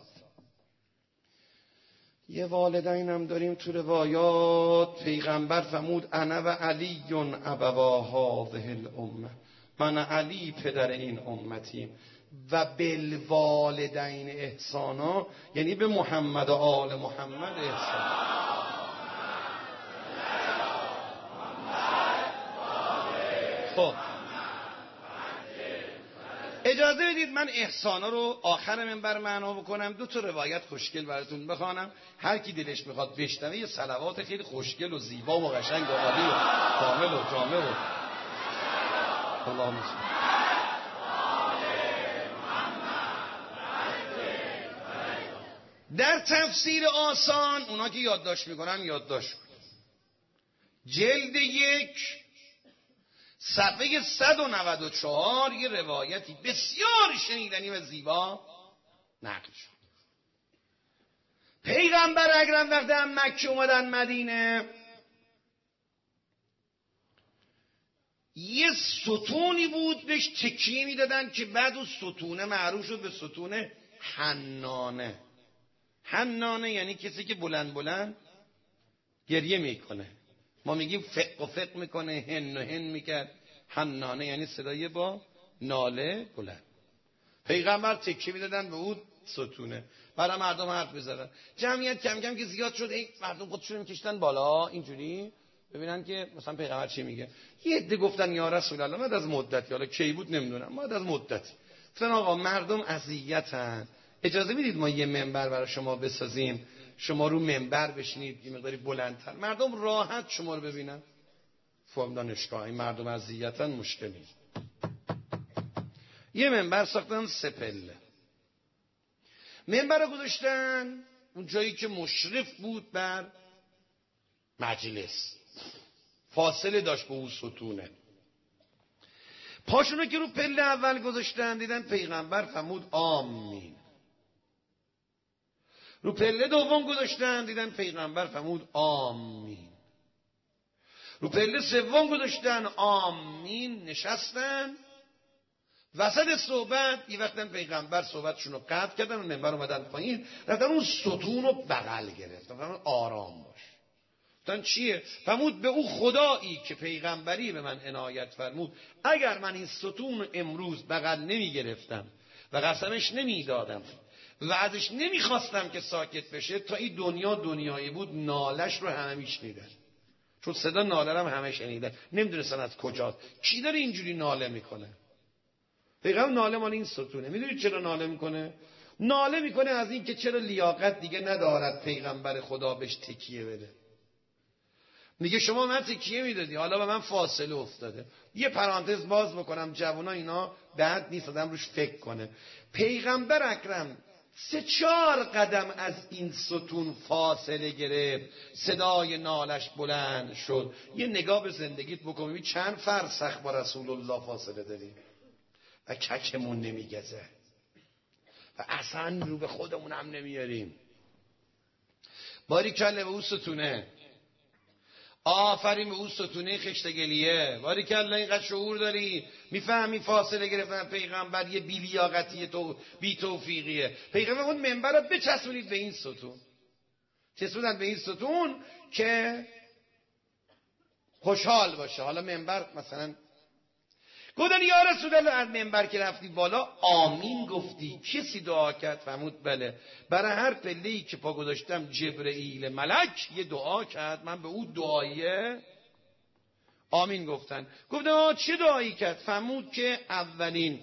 یه والدین هم داریم تو روایات. پیغمبر فرمود انا و علی ابوا هذه الامه، من علی پدر این امتیم. و بالوالدین احسانا یعنی به محمد و آل محمد احسان. خب اجازه بدید من احسانا رو آخر منبر معنا بکنم. دو تا روایت خوشگل براتون بخوانم، هر کی دلش میخواد بشنوه. یه صلوات خیلی خوشگل و زیبا و قشنگ و عالی و کامل و جامع و اللهم صل. در تفسیر آسان اونا که یادداشت میکنن یادداشت کن. جلد یک صفحه صد و نود و چهار یه روایتی بسیار شنیدنی و زیبا نقل شد. پیغمبر اکرم وقتی هم مکه اومدن مدینه، یه ستونی بود بهش تکیه میدادن که بعد اون ستونه معروف شد به ستون حنانه. حنانه یعنی کسی که بلند بلند گریه میکنه. ما میگیم فق و فق میکنه، هن و هن میکرد. حنانه یعنی صدای با ناله بلند. پیغمبر تکیه میدادن به اون ستونه، برای مردم حرف بزنن. جمعیت کم کم که زیاد شد، این مردم خودشون میکشتن بالا اینجوری ببینن که مثلا پیغمبر چی میگه. یه عده گفتن یا رسول الله، بعد از مدتی، حالا کی بود نمیدونم، بعد از مدتی گفتن آقا مردم اذیتن، اجازه میدید ما یه منبر برای شما بسازیم، شما رو منبر بشینید یه مقداری بلندتر، مردم راحت شما رو ببینن. فهم دانشگاه این مردم اذیتن، مشکلی. یه منبر ساختن سه پله. منبر رو گذاشتن اون جایی که مشرف بود بر مجلس، فاصله داشت به اون ستونه. پاشونو که رو پله اول گذاشتن دیدن پیغمبر فرمود آمین. رو پله دوم گذاشتن دیدن پیغمبر فرمود آمین. رو پله سوم گذاشتن آمین، نشستن. وسط صحبت یه وقتن پیغمبر صحبتشون رو قطع کردن و منبر اومدن پایین، رفتن اون ستون رو بغل گرفتن، فرمود آرام باش. گفتن چیه؟ فرمود به او خدایی که پیغمبری به من عنایت فرمود، اگر من این ستون امروز بغل نمی گرفتم و قسمش نمی دادم و ازش نمی خواستم که ساکت بشه، تا این دنیا دنیایی بود نالش رو همه می شنیدن. چون صدا ناله رو هم همه شنیدن، نمیدونستن از کجاست. کی داره اینجوری ناله میکنه؟ پیغمبر ناله مال این ستونه. میدونید چرا ناله میکنه؟ ناله میکنه از این که چرا لیاقت دیگه ندارد پیغمبر خدا بهش تکیه بده. میگه شما من تکیه میدادی، حالا به من فاصله افتاده. یه پرانتز باز بکنم، جوانا اینا بعد نیست آدم روش فکر کنه. پیغمبر اکرم سه چهار قدم از این ستون فاصله گرفت، صدای نالش بلند شد. یه نگاه به زندگیت بکن ببین چند فرسخ با رسول الله فاصله داریم و ککمون نمیگزه و اصلا رو به خودمون هم نمیاریم. باریکلا به اون ستونه، آفرین به اون ستونه خشتگلیه. باریکلا اینقدر شعور داری، میفهمی فاصله گرفتن پیغمبر یه بیلیاقتی تو بی توفیقیه. پیغمبر اون منبر رو بچسبونید به این ستون، چسبوندن به این ستون که خوشحال باشه. حالا منبر مثلا گفتن یا رسول الله از منبر که رفتی بالا آمین گفتی، کسی دعا کرد؟ فرمود بله، برای هر پله‌ای که پا گذاشتم جبرئیل ملک یه دعا کرد، من به اون دعایه آمین گفتن. گفتن چه دعایی کرد؟ فرمود که اولین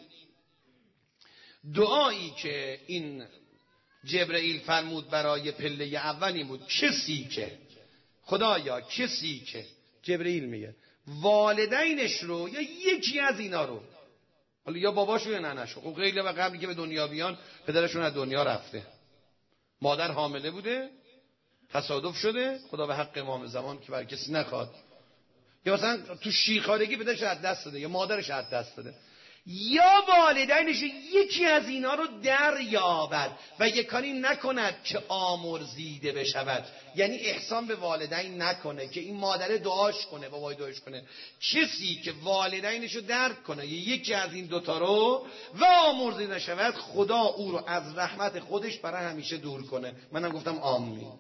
دعایی که این جبرئیل فرمود برای پله اولی بود، کسی که خدایا کسی که جبرئیل میگه والدینش رو یا یکی از اینا رو، حالا یا باباشو یا ننشو، خب خیلی و قبلی که به دنیا بیان پدرشون از دنیا رفته، مادر حامله بوده تصادف شده، خدا به حق امام زمان که بر کسی نخواد، یا مثلا تو شیخارگی پدرش از دست داده یا مادرش از دست داده، یا والدینش یکی از اینا رو دریابد و یک کاری نکند که آمرزیده بشود، یعنی احسان به والدین نکنه که این مادر دعاش کنه، بابای دعاش کنه. کسی که والدینش رو درک کنه یکی از این دوتا رو و آمرزیده نشود، خدا او رو از رحمت خودش برای همیشه دور کنه. منم گفتم آمین.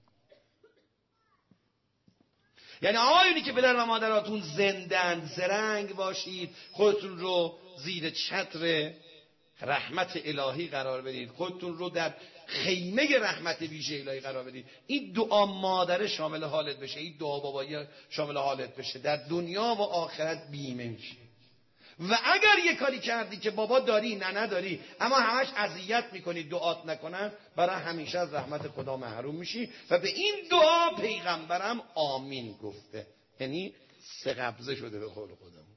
یعنی آقایونی که پدر و مادراتون زندن، زرنگ باشید، خودتون رو زیر چتر رحمت الهی قرار بدید، خودتون رو در خیمه رحمت ویژه الهی قرار بدید. این دعا مادر شامل حالت بشه، این دعا بابایی شامل حالت بشه، در دنیا و آخرت بیمه میشه. و اگر یه کاری کردی که بابا داری نه نداری اما همش اذیت میکنی دعات نکنن، برای همیشه از رحمت خدا محروم میشی. و به این دعا پیغمبرم آمین گفته، یعنی سه قبضه شده به قول خودمون.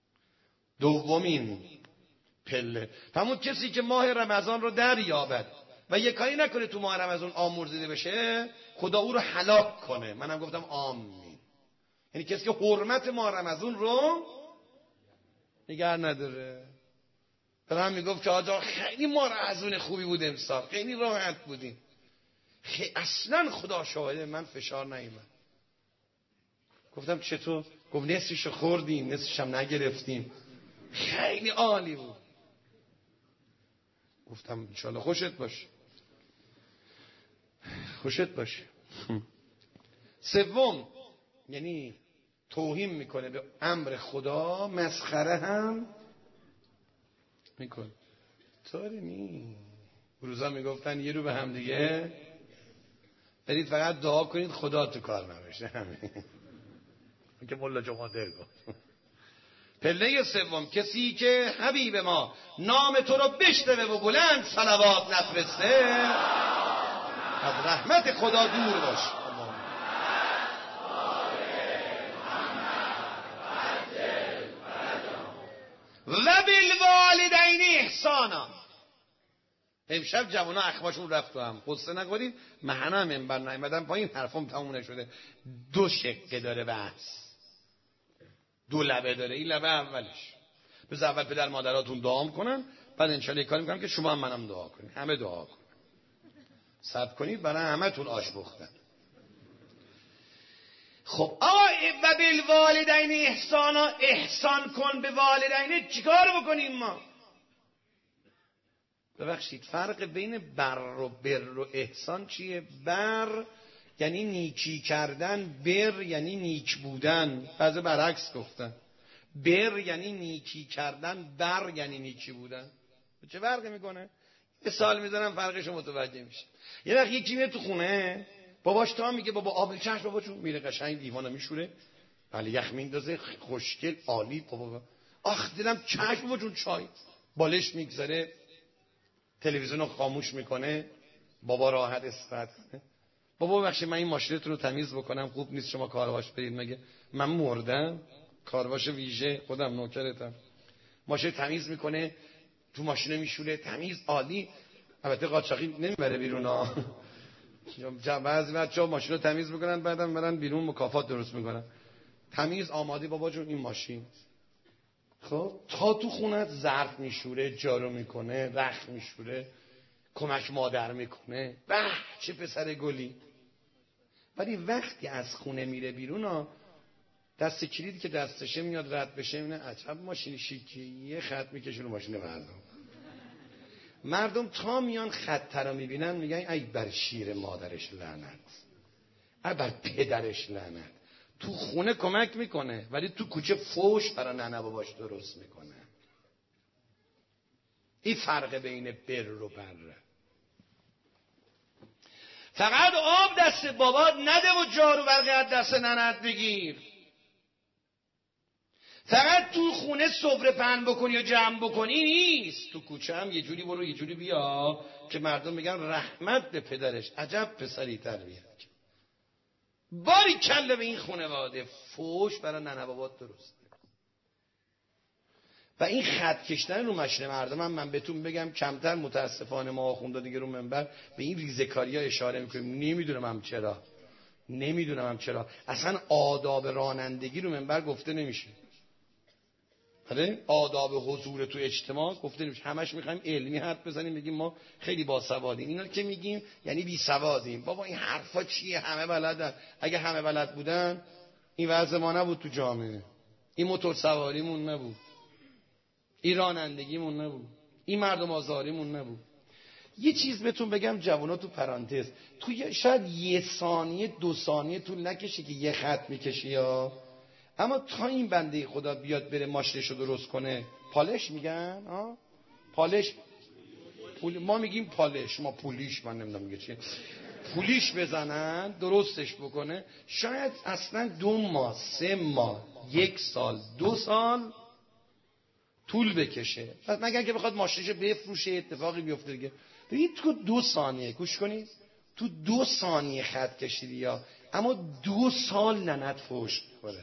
دومین پله همون کسی که ماه رمضان رو دریابد و یه کاری نکنه تو ماه رمضان آمرزیده بشه، خدا او رو هلاک کنه. منم گفتم آمین. یعنی کسی که حرمت ماه رمضان رو نگه نداره. برای هم میگفت که آجا خیلی ما رمضان خوبی بود امسال، خیلی راحت بودیم، خیلی اصلا خدا شاهده من فشار نیومد. گفتم چطور؟ گفت نصفشو خوردیم نصفش هم نگرفتیم، خیلی عالی بود. گفتم انشالله خوشت باشه، خوشت باشه. سوم، یعنی توهین میکنه به امر خدا، مسخره هم میکنه. طوری نی روزا میگفتن یه رو به هم دیگه برید فقط دعا کنید خدا تو کار نباشه، همین که مولا جمادر گفت. پله سوم، کسی که حبیب ما نام تو رو بشنوه و بلند صلوات نفرسته، از رحمت خدا دور باشه. و بالوالدین احسانا. امشب جوانا اخماشون رفت تو هم، قصه نکنید. من هم منبر نیومدم پایین، حرفم تموم نشده. دو شقه داره بحث، دو لبه داره. این لبه اولش بذار اول پدر مادراتون دعا کنن، بعد انشالله کاری میکنم که شما هم منم دعا کنید، همه دعا کنید، صبر کنید برای همه تون آش بختن. خب آقا و بالوالدین احسانا، احسان کن به والدین. چیکار بکنیم ما؟ ببخشید فرق بین بر و بر و احسان چیه؟ بر یعنی نیکی کردن، بر یعنی نیک بودن. بعضی برعکس گفتن. بر یعنی نیکی کردن، بر یعنی نیکی بودن. چه فرقی میکنه؟ یه سال میذارم فرقشو متوجه میشه. یه وقت یکی میاد تو خونه، باباش تا میگه بابا آب چشم بابا چون میره قشنگ دیوانو میشوره، بله یخ میندازه خوشگل عالی، بابا آخ دیدم چشم بابا چون چای بالش میگذاره، تلویزیونو خاموش میکنه، بابا راحت استراحت کنه. بابا ببخشید من این ماشینتون رو تمیز بکنم خوب نیست شما کارواش برید. مگه من مردم؟ کارواش ویژه خودم نوکرتم. ماشین تمیز میکنه، تو ماشینه میشوره تمیز عالی. البته قاچاقی نمیبره بیرون ها. بعضی بچه‌ها ماشین رو تمیز میکنن بعدم برن بیرون مکافات درست میکنن. تمیز آماده بابا جون این ماشین. خب تا تو خونت ظرف میشوره، جارو میکنه، رخت میشوره، کمک مادر میکنه. به چه پسر گلی. ولی وقتی از خونه میره بیرون ها، دست کلیدی که دستشه میاد رد بشه، اینه عجب ماشین شیکی، یه خط میکشه رو ماشین مردم. مردم تا میان خط رو میبینن میگن ای بر شیر مادرش لعنت، ای بر پدرش لعنت. تو خونه کمک میکنه ولی تو کوچه فوش برای ننه باباش درست میکنه. این فرق بین بر و بره. فقط آب دست بابات نده و جارو برقیت دست ننت بگیر. فقط تو خونه سفره پهن بکنی و جمع بکنی نیست. تو کوچه هم یه جوری برو یه جوری بیا که مردم میگن رحمت به پدرش، عجب پسری تربیت کرد. باری کله به این خانواده، فوش برای ننه بابات درست. و این خط کشتن رو ماشین مردم هم من بهتون بگم کمتر متاسفانه ما آخوندا دیگه رو منبر به این ریزه‌کاری‌ها اشاره میکنیم. نمیدونم هم چرا نمیدونم هم چرا اصلا آداب رانندگی رو منبر گفته نمیشه. آره آداب حضور تو اجتماع گفته نمیشه. همش میخوایم علمی حرف بزنیم بگیم ما خیلی باسوادیم. اینا که میگیم یعنی بی سوادیم. بابا این حرفا چیه؟ همه بلدن. اگه همه بلد بودن این وضع ما نبود تو جامعه، این موتور سواریمون نبود، این رانندگیمون نبود، این مردم آزاریمون نبود. یه چیز بهتون بگم جوانا تو پرانتز، تو شاید یه ثانیه دو ثانیه طول نکشه که یه خط میکشی یا، اما تا این بنده خدا بیاد بره ماشینشو درست کنه، پالش میگن ها، پالش پول... ما میگیم پالش، ما پولیش، من نمیدونم میگه چیه، پولیش بزنن درستش بکنه، شاید اصلا دو ماه سه ماه یک سال دو سال طول بکشه. پس مگر که بخواد ماشینشو بفروشه اتفاقی بیفته دیگه. ببینید تو دو ثانیه گوش کنید، تو دو ثانیه خط کشیدی یا، اما دو سال ننت فوش میخوره،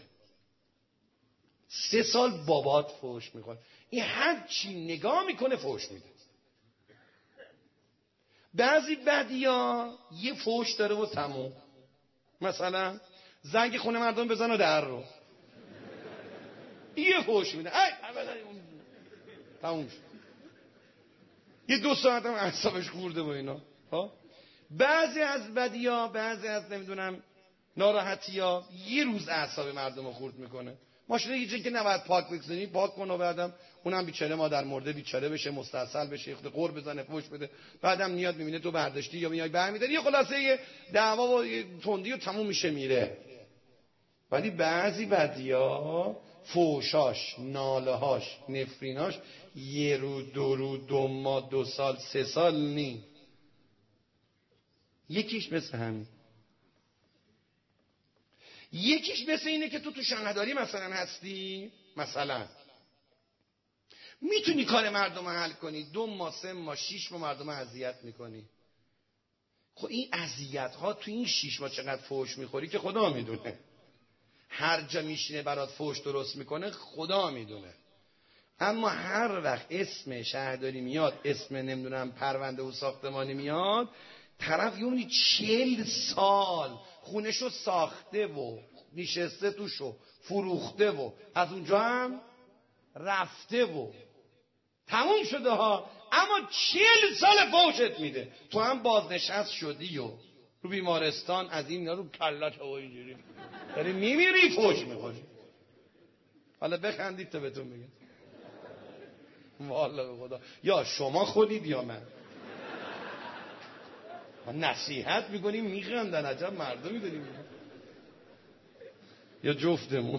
سه سال بابات فوش میخوره. این هر چی نگاه میکنه فوش میده. بعضی بدیا یه فوش داره و تموم. مثلا زنگ خونه مردم بزن و در رو یه فوش میده، ای تموم شد. یه دو ساعت هم اعصابش خورده و اینا. ها بعضی از بدیا، بعضی از نمیدونم ناراحتیا یه روز اعصاب مردم رو خورد میکنه. ماشین یه چیزی که نباید پاک بگذاری پاک کن و بعدم اونم بیچاره مادر مرده بیچاره بشه، مستاصل بشه، خود قور بزنه، فوش بده، بعدم میاد میبینه تو برداشتی یا میای برمی‌داری، یه خلاصه یه دعوا و یه تندی و تموم میشه میره. ولی بعضی بدیا فوشاش، نالهاش، نفریناش یه رو دو رو دو ماه دو سال سه سال نی. یکیش مثل همین، یکیش مثل اینه که تو تو شهرداری مثلا هستی، مثلا میتونی کار مردم حل کنی، دو ماه سه ماه شیش ماه مردم اذیت میکنی. خب این اذیت ها تو این شیش ماه چقدر فوش میخوری که خدا میدونه. هر جا میشینه برات فوش درست میکنه خدا میدونه. اما هر وقت اسم شهرداری میاد، اسم نمیدونم پرونده و ساختمانی میاد، طرف یونی چل سال خونشو ساخته و نشسته توشو فروخته و از اونجا هم رفته و تموم شده ها، اما چل سال فوشت میده. تو هم بازنشست شدی و رو بیمارستان از این رو کلت و اینجوری داری میمیری فوش میخوری. حالا بخندید تا بهتون بگم والله به خدا، یا شما خودید یا من. ما نصیحت میکنیم میخندن، عجب مردمی داریم یا جفتمون.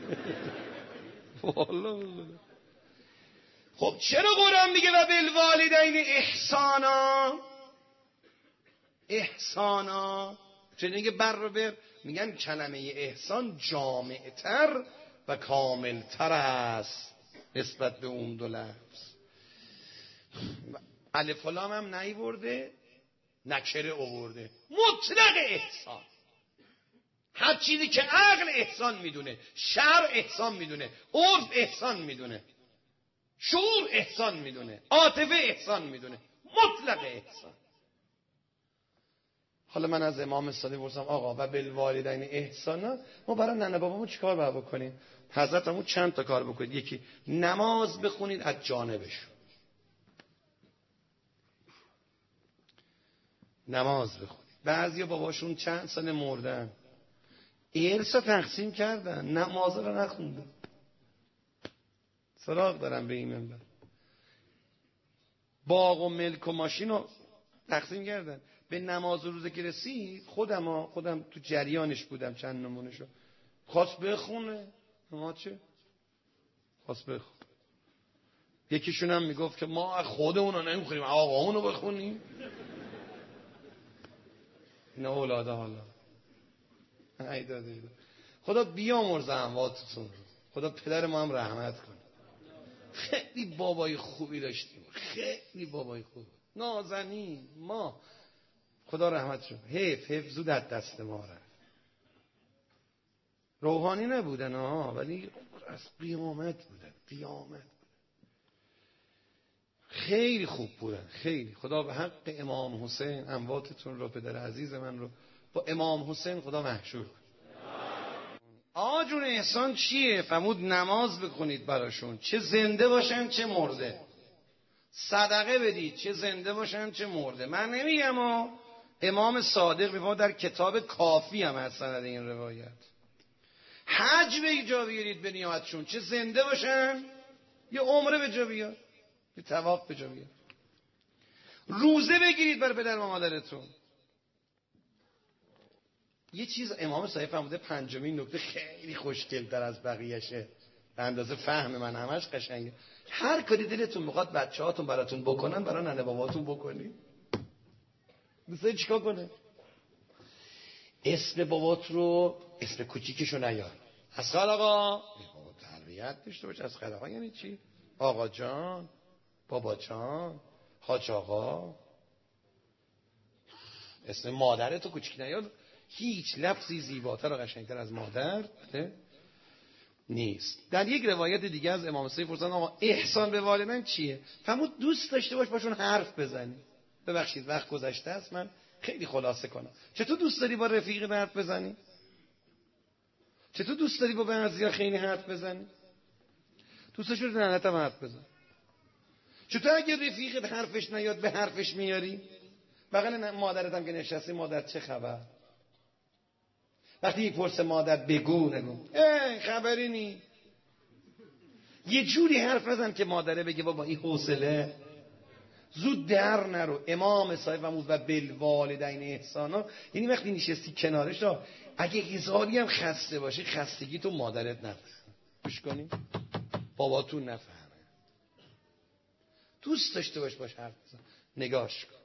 والله. خب چرا قرآن میگه و بالوالدین احسانا؟ احسانا چرا میگه بر رو بر؟ میگن کلمه احسان جامعتر و کاملتر است نسبت به اون دو لفظ. الف و لام هم نیورده، نکره آورده، مطلق احسان. هر چیزی که عقل احسان میدونه، شرع احسان میدونه، عرف احسان میدونه، شعور احسان میدونه، عاطفه احسان میدونه، مطلق احسان. حالا من از امام صادق پرسیدم آقا و بالوالدین احسانا، ما برای ننه بابامون چیکار باید بکنیم؟ حضرت همون چند تا کار بکنید. یکی نماز بخونید از جانبشون، نماز بخونید. بعضیا باباشون چند سال مردن، ارث تقسیم کردن، نماز رو نخوندن، سراغ دارن به این منبر. باغ و ملک و ماشین رو تقسیم کردن. به نماز و روزه که رسید، خودم ها خودم تو جریانش بودم، چند نمونشو خواست بخونه، نماز چه؟ خواست بخون. یکیشون هم میگفت که ما خودمون رو نمیخونیم، آقامون رو بخونیم. نه اولاده حالا ایداده ایداده. خدا بیامرزه امواتتون، خدا پدر ما هم رحمت کنه. خیلی بابای خوبی داشتیم، خیلی بابای خوب نازنین. ما خدا رحمت شد، حیف حیف زود از دست ما رفت. روحانی نبودن ها، ولی از قیامت بودن، قیامت بودن. خیلی خوب بودن، خیلی. خدا به حق امام حسین امواتتون رو، پدر عزیز من رو با امام حسین خدا محشور کن. آقا جون احسان چیه؟ فرمود نماز بخونید براشون، چه زنده باشن چه مرده. صدقه بدید، چه زنده باشن چه مرده. من نمیگم ها، امام صادق میفرماد در کتاب کافی هم هست سند این روایت. حج به جا بیارید به نیابتشون، چه زنده باشن یه عمره به جا بیاد، یه طواف به جا بیاد. روزه بگیرید بر پدر و مادرتون. یه چیز امام صاحب فرموده، پنجمین نکته خیلی خوشگل‌تر از بقیه‌شه، به اندازه فهم من همش قشنگه. هر کاری دلتون میخواد بچه‌هاتون براتون بکنن، برای ننه باباتون بکنی. دوستای چیکار کنه؟ اسم بابات رو، اسم کوچیکشو نیار. اسخر آقا، بابا تربیت داشته باش. اسخر آقا یعنی چی؟ آقا جان، بابا جان، حاج آقا. اسم مادرتو کوچیک نیار. هیچ لفظی زیباتر و قشنگتر از مادر بله نیست. در یک روایت دیگه از امام صادق پرسیدن آقا احسان به والدین چیه؟ فرمود دوست داشته باش باشون حرف بزنی. ببخشید وقت گذشته است، من خیلی خلاصه کنم. چطور دوست داری با رفیق حرف بزنی؟ چطور دوست داری با بعضیا خیلی حرف بزنی؟ دوست داشتی ننت هم حرف بزن. چطور اگه رفیقت حرفش نیاد به حرفش میاری؟ بغل مادرت هم که نشستی، مادر چه خبر؟ وقتی یک پرسه مادر بگو نگو ای خبری نی. یه جوری حرف نزن که مادره بگه بابا این حوصله زود در نرو. امام صاحب فرمود و بالوالدین احسانا، یعنی وقتی نشستی کنارش را اگه هزاری هم خسته باشی، خستگی تو مادرت نفهمه، گوش کنی باباتون نفهمه. دوست داشته باش باش حرف بزن، نگاش کن.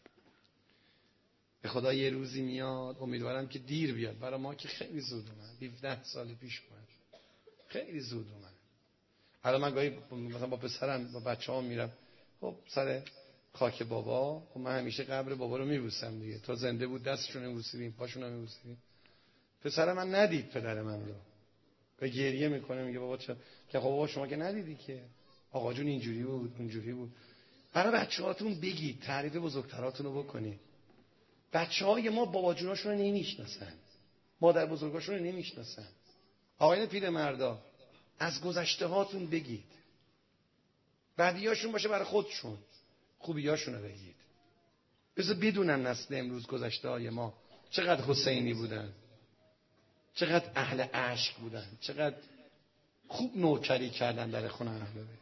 به خدا یه روزی میاد، امیدوارم که دیر بیاد، برای ما که خیلی زود اومد، هفده سال پیش اومد، خیلی زود اومد. الان من گاهی مثلا با پسرم با بچه‌ام میرم، خب سر خاک بابا، خب من همیشه قبر بابا رو میبوسم دیگه، تا زنده بود دستشون رو میبوسیدیم، پاشون رو میبوسیدیم. پسر من ندید پدر من رو، به گریه میکنه، میگه بابا چرا؟ که خب بابا شما که ندیدی که آقا جون اینجوری بود اونجوری بود. برای بچه‌هاتون بگید، تعریف بزرگتراتون رو بکنید. بچه‌های ما بابا جوناشون رو نمیشناسن، مادر بزرگاشون رو نمیشناسن. آقایان پیرمردا از گذشته هاتون بگید، بدیاشون باشه برای خودشون، خوبیاشون رو بگید. بذار بدونن نسل امروز گذشته های ما چقدر حسینی بودن، چقدر اهل عشق بودن، چقدر خوب نوکری کردن در خونه اهل بیت.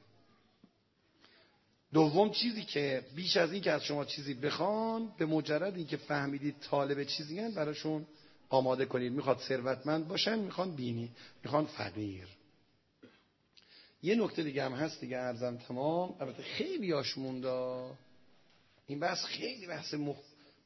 دوم چیزی که بیش از این که از شما چیزی بخوان، به مجرد این که فهمیدید طالب چیزی هن براشون آماده کنید. میخواد ثروتمند باشن، میخوان بینی، میخوان فقیر. یه نکته دیگه هم هست دیگه، عرضم تمام. البته خیلی هاش مونده، این بحث خیلی بحث مخ...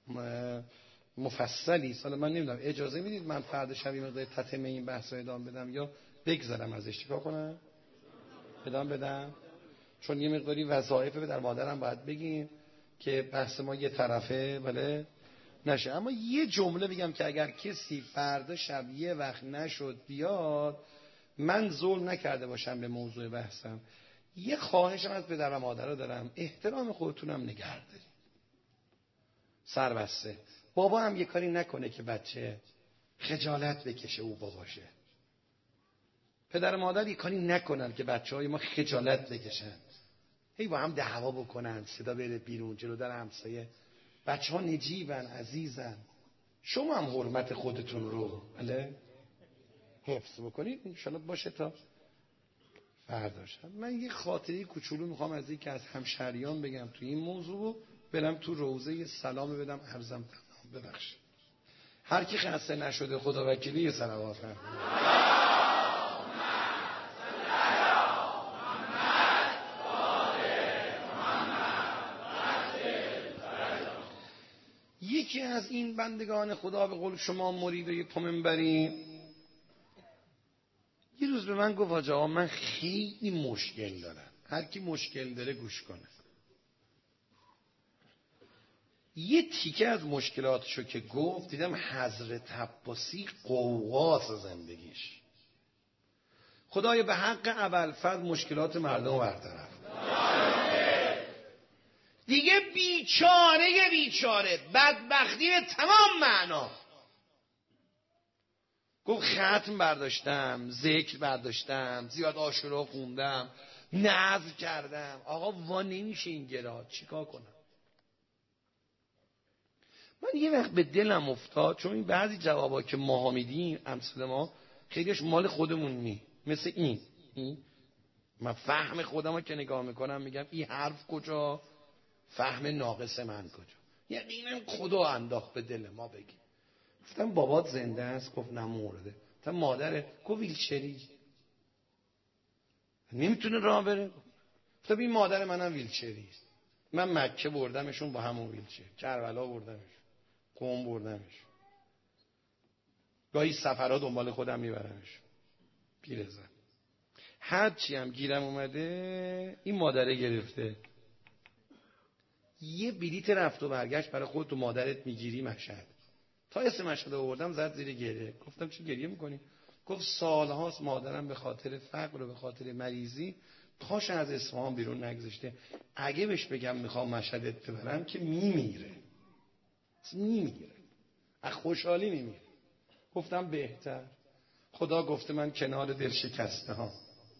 مفصلی است. حالا من نمیدونم اجازه میدید من فردا شب یه مقدار تتمه این بحث رو ادامه بدم یا بگذارم ازش؟ چیکار کنم؟ ادامه بدم؟ چون یه مقداری وظایف به در مادرم باید بگیم که بحث ما یه طرفه بله نشه. اما یه جمله بگم که اگر کسی فردا شب یه وقت نشد بیاد، من ظلم نکرده باشم به موضوع بحثم. یه خواهشم از پدر و مادر دارم، احترام خودتونم نگه دارید. سربسته بابا هم یه کاری نکنه که بچه خجالت بکشه او باباشه. پدر و مادر یه کاری نکنن که بچه های ما خجالت بکشن، هی با هم دعوا بکنن، صدا بره بیرون جلو در همسایه. بچه ها نجیبن، عزیزن. شما هم حرمت خودتون رو بله حفظ بکنید، انشالله باشه تا فرداش. من یه خاطره کوچولو میخوام از این که از همشهریان بگم تو این موضوع، برم تو روزه یه سلام بدم، عرضم تمام. ببخشید هر کی خسته نشده خدا وکیلی یه صلوات فرمایید. یکی از این بندگان خدا به قول شما مرید پامنبری یه روز به من گفت آقا من خیلی مشکل دارم. هر کی مشکل داره گوش کنه. یه تیکه از مشکلاتشو که گفت دیدم حضرت عباسی قوقاس زندگیش. خدایا به حق ابوالفضل مشکلات مردم برطرف. دیگه بیچاره بیچاره بدبختی به تمام معنا. گفت ختم برداشتم، ذکر برداشتم، زیاد عاشورا خوندم، نذر کردم. آقا وا نمیشه این گراه، چیکار کنم؟ من یه وقت به دلم افتاد، چون این بعضی جوابا که ماها میدیم امثال ما خیلیش مال خودمون نی، مثل این این من فهم خودمو که نگاه میکنم میگم این حرف کجا، فهم ناقص من کجا. یقینا خدا انداخت به دل ما بگی. گفتم بابات زنده است؟ گفت نه مرده. گفتم مادره؟ گفت ویلچری نمیتونه راه بره. گفتم این مادر منم ویلچری است. من مکه بردمشون با همون ویلچر، کربلا بردمش، قم بردمش، گاهی سفرها دنبال خودم میبرمش پیرزن. هرچی هم گیرم اومده این مادره گرفته. یه بلیت رفت و برگشت برای خودت و مادرت میگیری مشهد. تا اسم مشهد آوردم زد زیر گریه. گفتم چی گریه میکنی؟ گفت سالهاست مادرم به خاطر فقر و به خاطر مریضی پاش از اصفهان بیرون نگذاشته. اگه بهش بگم میخوام مشهدت ببرم که میمیره، میمیره، از خوشحالی میمیره. گفتم بهتر، خدا گفته من کنار دل شکسته ها.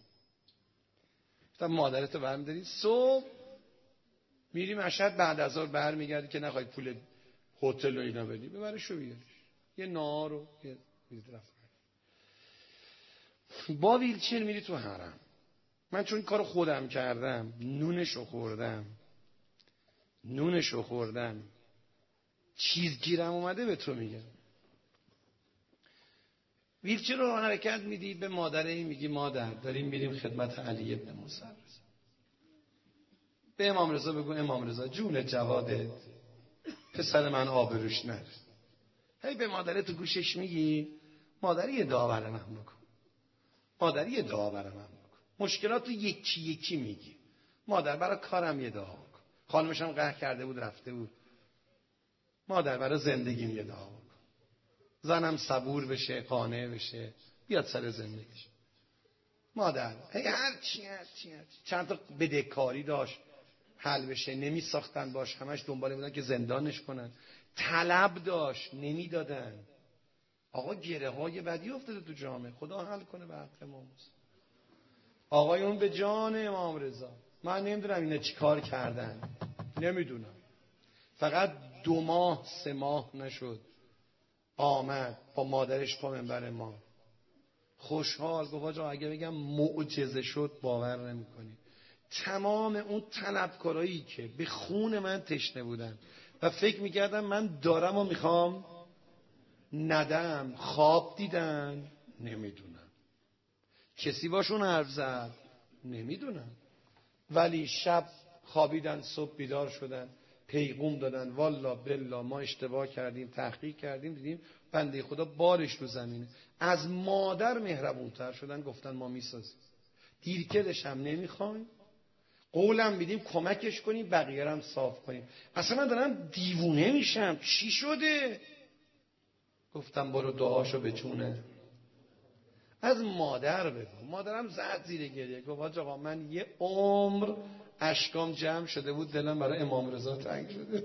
گفتم مادرتو برمی‌داری صبح میری مشهد، بعد از ظهر برمیگردی که نخوای پول هتل و اینا بدی، ببرشو بیارش یه نهار و یه ویزیت. با ویلچر میری تو حرم. من چون کارو خودم کردم، نونشو خوردم نونشو خوردم چیز گیرم اومده به تو میگم. ویلچر رو حرکت میدی به مادره، میگی مادر داریم میریم خدمت علی ابن موسی. به امام رضا بگو امام رضا جون جوادت پسر من آبروش نره. هی به مادره تو گوشش میگی مادر یه دعا برای من بکن، مادر یه دعا برای من بکن. مشکلات رو یکی یکی میگی. مادر برای کارم یه دعا بکن، خانمش هم قهر کرده بود رفته بود. مادر برای زندگیم یه دعا بکن، زنم صبور بشه، قانع بشه، بیاد سر زندگیش. مادر هی هر چی هر چی هر چی. چند تا بدهکاری داشت حل بشه، نمی ساختن باش، همش دنبال بودن که زندانش کنن. طلب داشت نمیدادن. آقا گره های بدی افتاده تو جامعه، خدا حل کنه به حق ما. آقایون به جان امام رضا، من نمیدونم اینا چی کار کردن، نمیدونم. فقط دو ماه سه ماه نشد آمد با مادرش پا منبر ما خوشحال گفت آقا اگه بگم معجزه شد باور نمی‌کنی. تمام اون طلبکارایی که به خون من تشنه بودن و فکر میکردم من دارم و میخوام ندم، خواب دیدن، نمیدونم. کسی باشون حرف زد، نمیدونم. ولی شب خوابیدن، صبح بیدار شدن، پیغام دادن والا بالله ما اشتباه کردیم، تحقیق کردیم، دیدیم بنده خدا بارش رو زمینه. از مادر مهربونتر شدن، گفتن ما میسازیم، دیرکدش هم نمیخوایم، قولم میدیم کمکش کنیم، بقیه هم صاف کنیم. اصلا من دارم دیوونه میشم، چی شده؟ گفتم برو دعاشو به جونه از مادر بگو. مادرم زد زیر گریه، گفت آقا من یه عمر اشکام جمع شده بود، دلم برای امام رضا تنگ شده،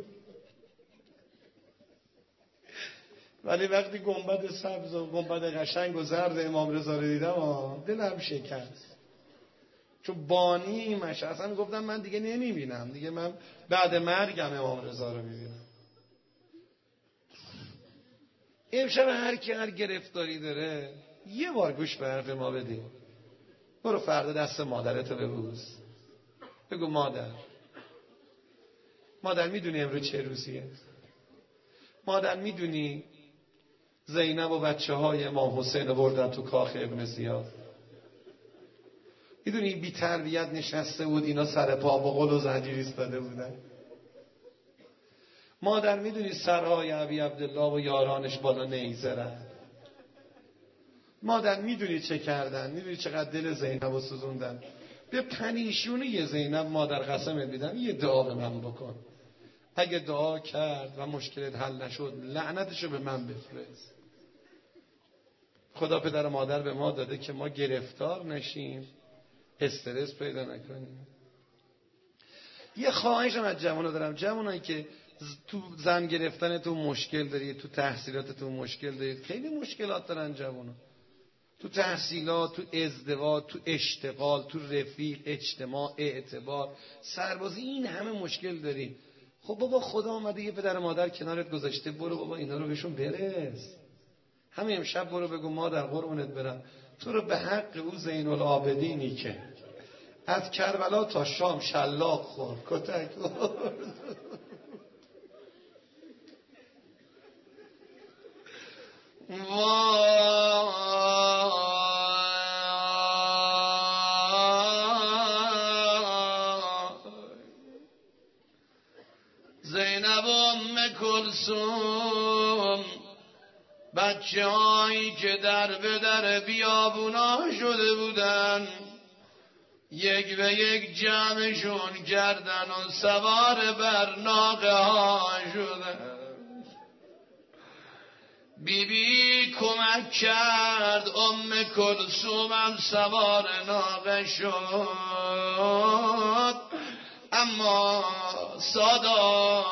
ولی وقتی گنبد سبز و گنبد قشنگ و زرد امام رضا رو دیدم دلم شکست. چون بانی این مشه اصلا گفتم من دیگه نمیبینم، دیگه من بعد مرگم امام رضا رو میبینم. امشب هر کی هر گرفتاری داره یه بار گوش به حرف ما بدی. برو فردا دست مادرتو ببوس، بگو مادر مادر میدونی امروز چه روزیه؟ مادر میدونی زینب و بچه های امام حسین بردن تو کاخ ابن زیاد؟ میدونی بی تربیت نشسته بود، اینا سر پا با قل و زنجیر ایستاده بودن؟ مادر میدونی سرهای ابی عبدالله و یارانش بالا نیزه رفت؟ مادر میدونی چه کردن؟ میدونی چقدر دل زینب رو سوزوندن؟ به پنیشونی زینب مادر قسمت میدم یه دعا به من بکن، اگه دعا کرد و مشکلت حل نشد لعنتشو به من بفرست. خدا پدر و مادر به ما داده که ما گرفتار نشیم، استرس پیدا نکنیم. یه خواهشم از جوان‌ها دارم، جوانایی که تو زن گرفتن تو مشکل دارید، تو تحصیلات تو مشکل دارید، خیلی مشکلات دارن جوانا، تو تحصیلات، تو ازدواج، تو اشتغال، تو رفیق، اجتماع، اعتبار، سربازی، این همه مشکل دارید. خب بابا خدا اومده یه پدر مادر کنارت گذاشته، برو بابا اینا رو بهشون برس. همین امشب برو بگو مادر قربونت برم تو رو به حق او زین العابدینی که از کربلا تا شام شلاق خورد، کتک خورد، زینب ام کلثوم بچه هایی که در به در بیابونا شده بودن یک به یک جمعشون کردن و سوار بر ناقه ها شدن. بی بی کمک کرد، ام کلثوم هم سوار ناقه شد، اما سادا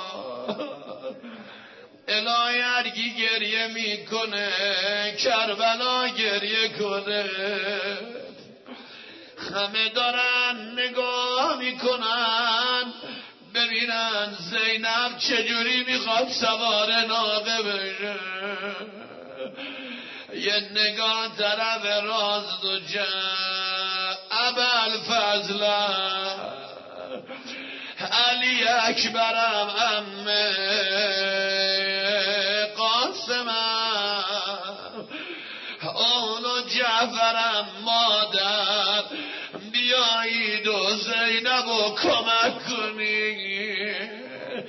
الهی هرگی گریه میکنه کربلا گریه کنه. همه دارن نگاه میکنن ببینن زینب چجوری میخواد سوار ناقه بشه. یه نگاه طرف راست و جمع ابوالفضل علی اکبرم عمه قاسمم اولو جعفرم مادر، بیایید و زینب و کمک کنید.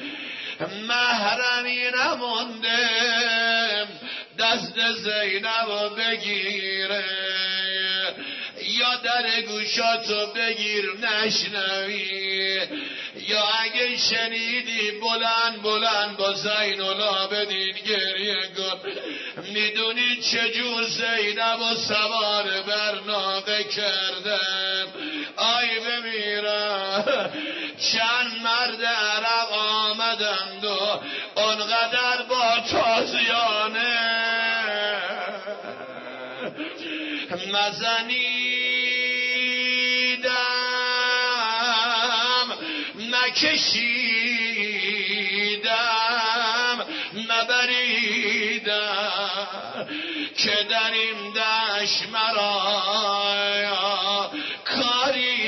محرمی نمونده دست زینب بگیره، یا در گوشاتو بگیر نشنوی، یا اگه شنیدی بلند بلند با زین العابدین گریه کن. میدونی چجور زینب و سوار بر ناقه کردن؟ آی بمیرم چند مرد عرب آمدند و اونقدر با تازیانه مزنیدم نکشیدم نبریدم که در این دشت مرا کاری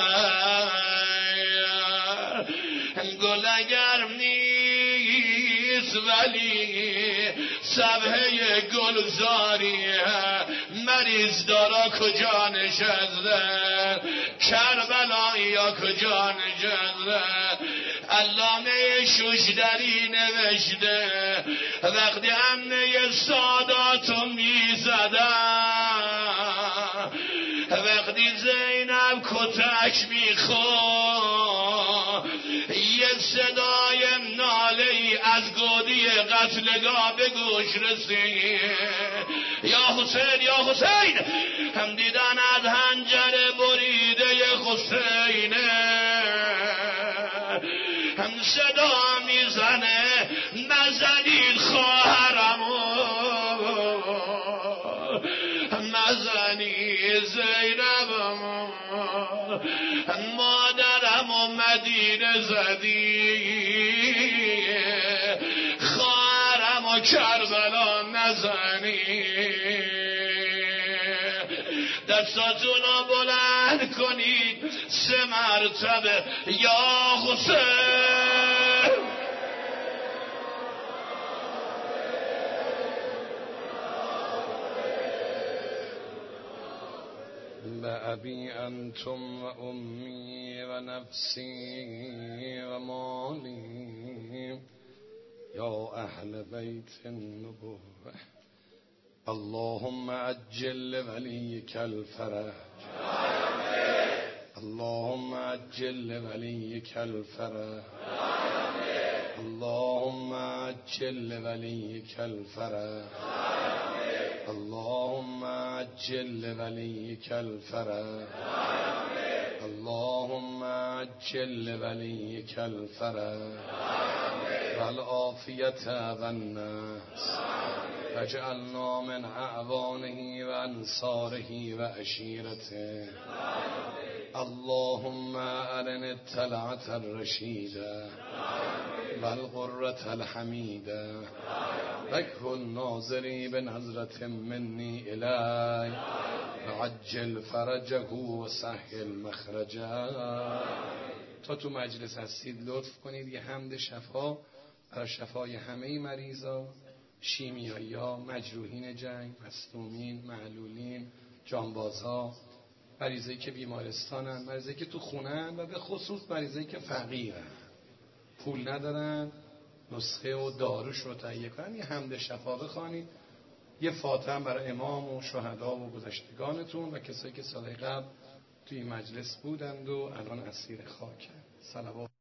هست. گل اگر نیست ولی صبحه گلزاری مریض دارا کجا نشسته، کربلایی ها کجا نشسته. علامه شوشتری نوشته وقتی امنه ساداتو میزدن، وقتی زینب کتک میخورد، یه صدای ناله ای از گودی قتلگاه به گوش رسید. یا حسین یا حسین، هم دیدن از حنجره بریده حسینه، هم صدا میزنه نزنید خواهرمو، نزنید زینبمو، مادرمو مدینه زدی، خواهرمو کربلا نزنید. دستاتونو بلند کنید سه مرتبه یا حسین. بأبي أنتم وأمي ونفسي ومالي يا أهل بيت النبوة اللهم عجل لوليك الفرج، اللهم عجل لوليك الفرج، اللهم عجل لوليك الفرج، اللهم عجل لوليك الفرج، اللهم عجل لوليك الفرج. والعافیت والنصر واجعلنا من اعوانه و انصاره و عشیرته. اللهم ارنا الطلعة الرشیده والغرة الحمیده وکن ناظری بنظرة منی الی وعجل فرجه و سهل مخرجه. تا تو مجلس هستید لطف کنید یه حمد شفا برای شفای همه مریضا، شیمیایی‌ها، مجروحین جنگ، مصدومین، معلولین، جانبازها، مریضایی که بیمارستانن، مریضایی که تو خونن و به خصوص مریضایی که فقیرن، پول ندارن نسخه و داروش رو تهیه کنن. یه حمد شفا بخوانید، یه فاتحه برای امام و شهدا و گذشتگانتون و کسایی که سال قبل توی مجلس بودند و الان اسیر خاکن. صلوات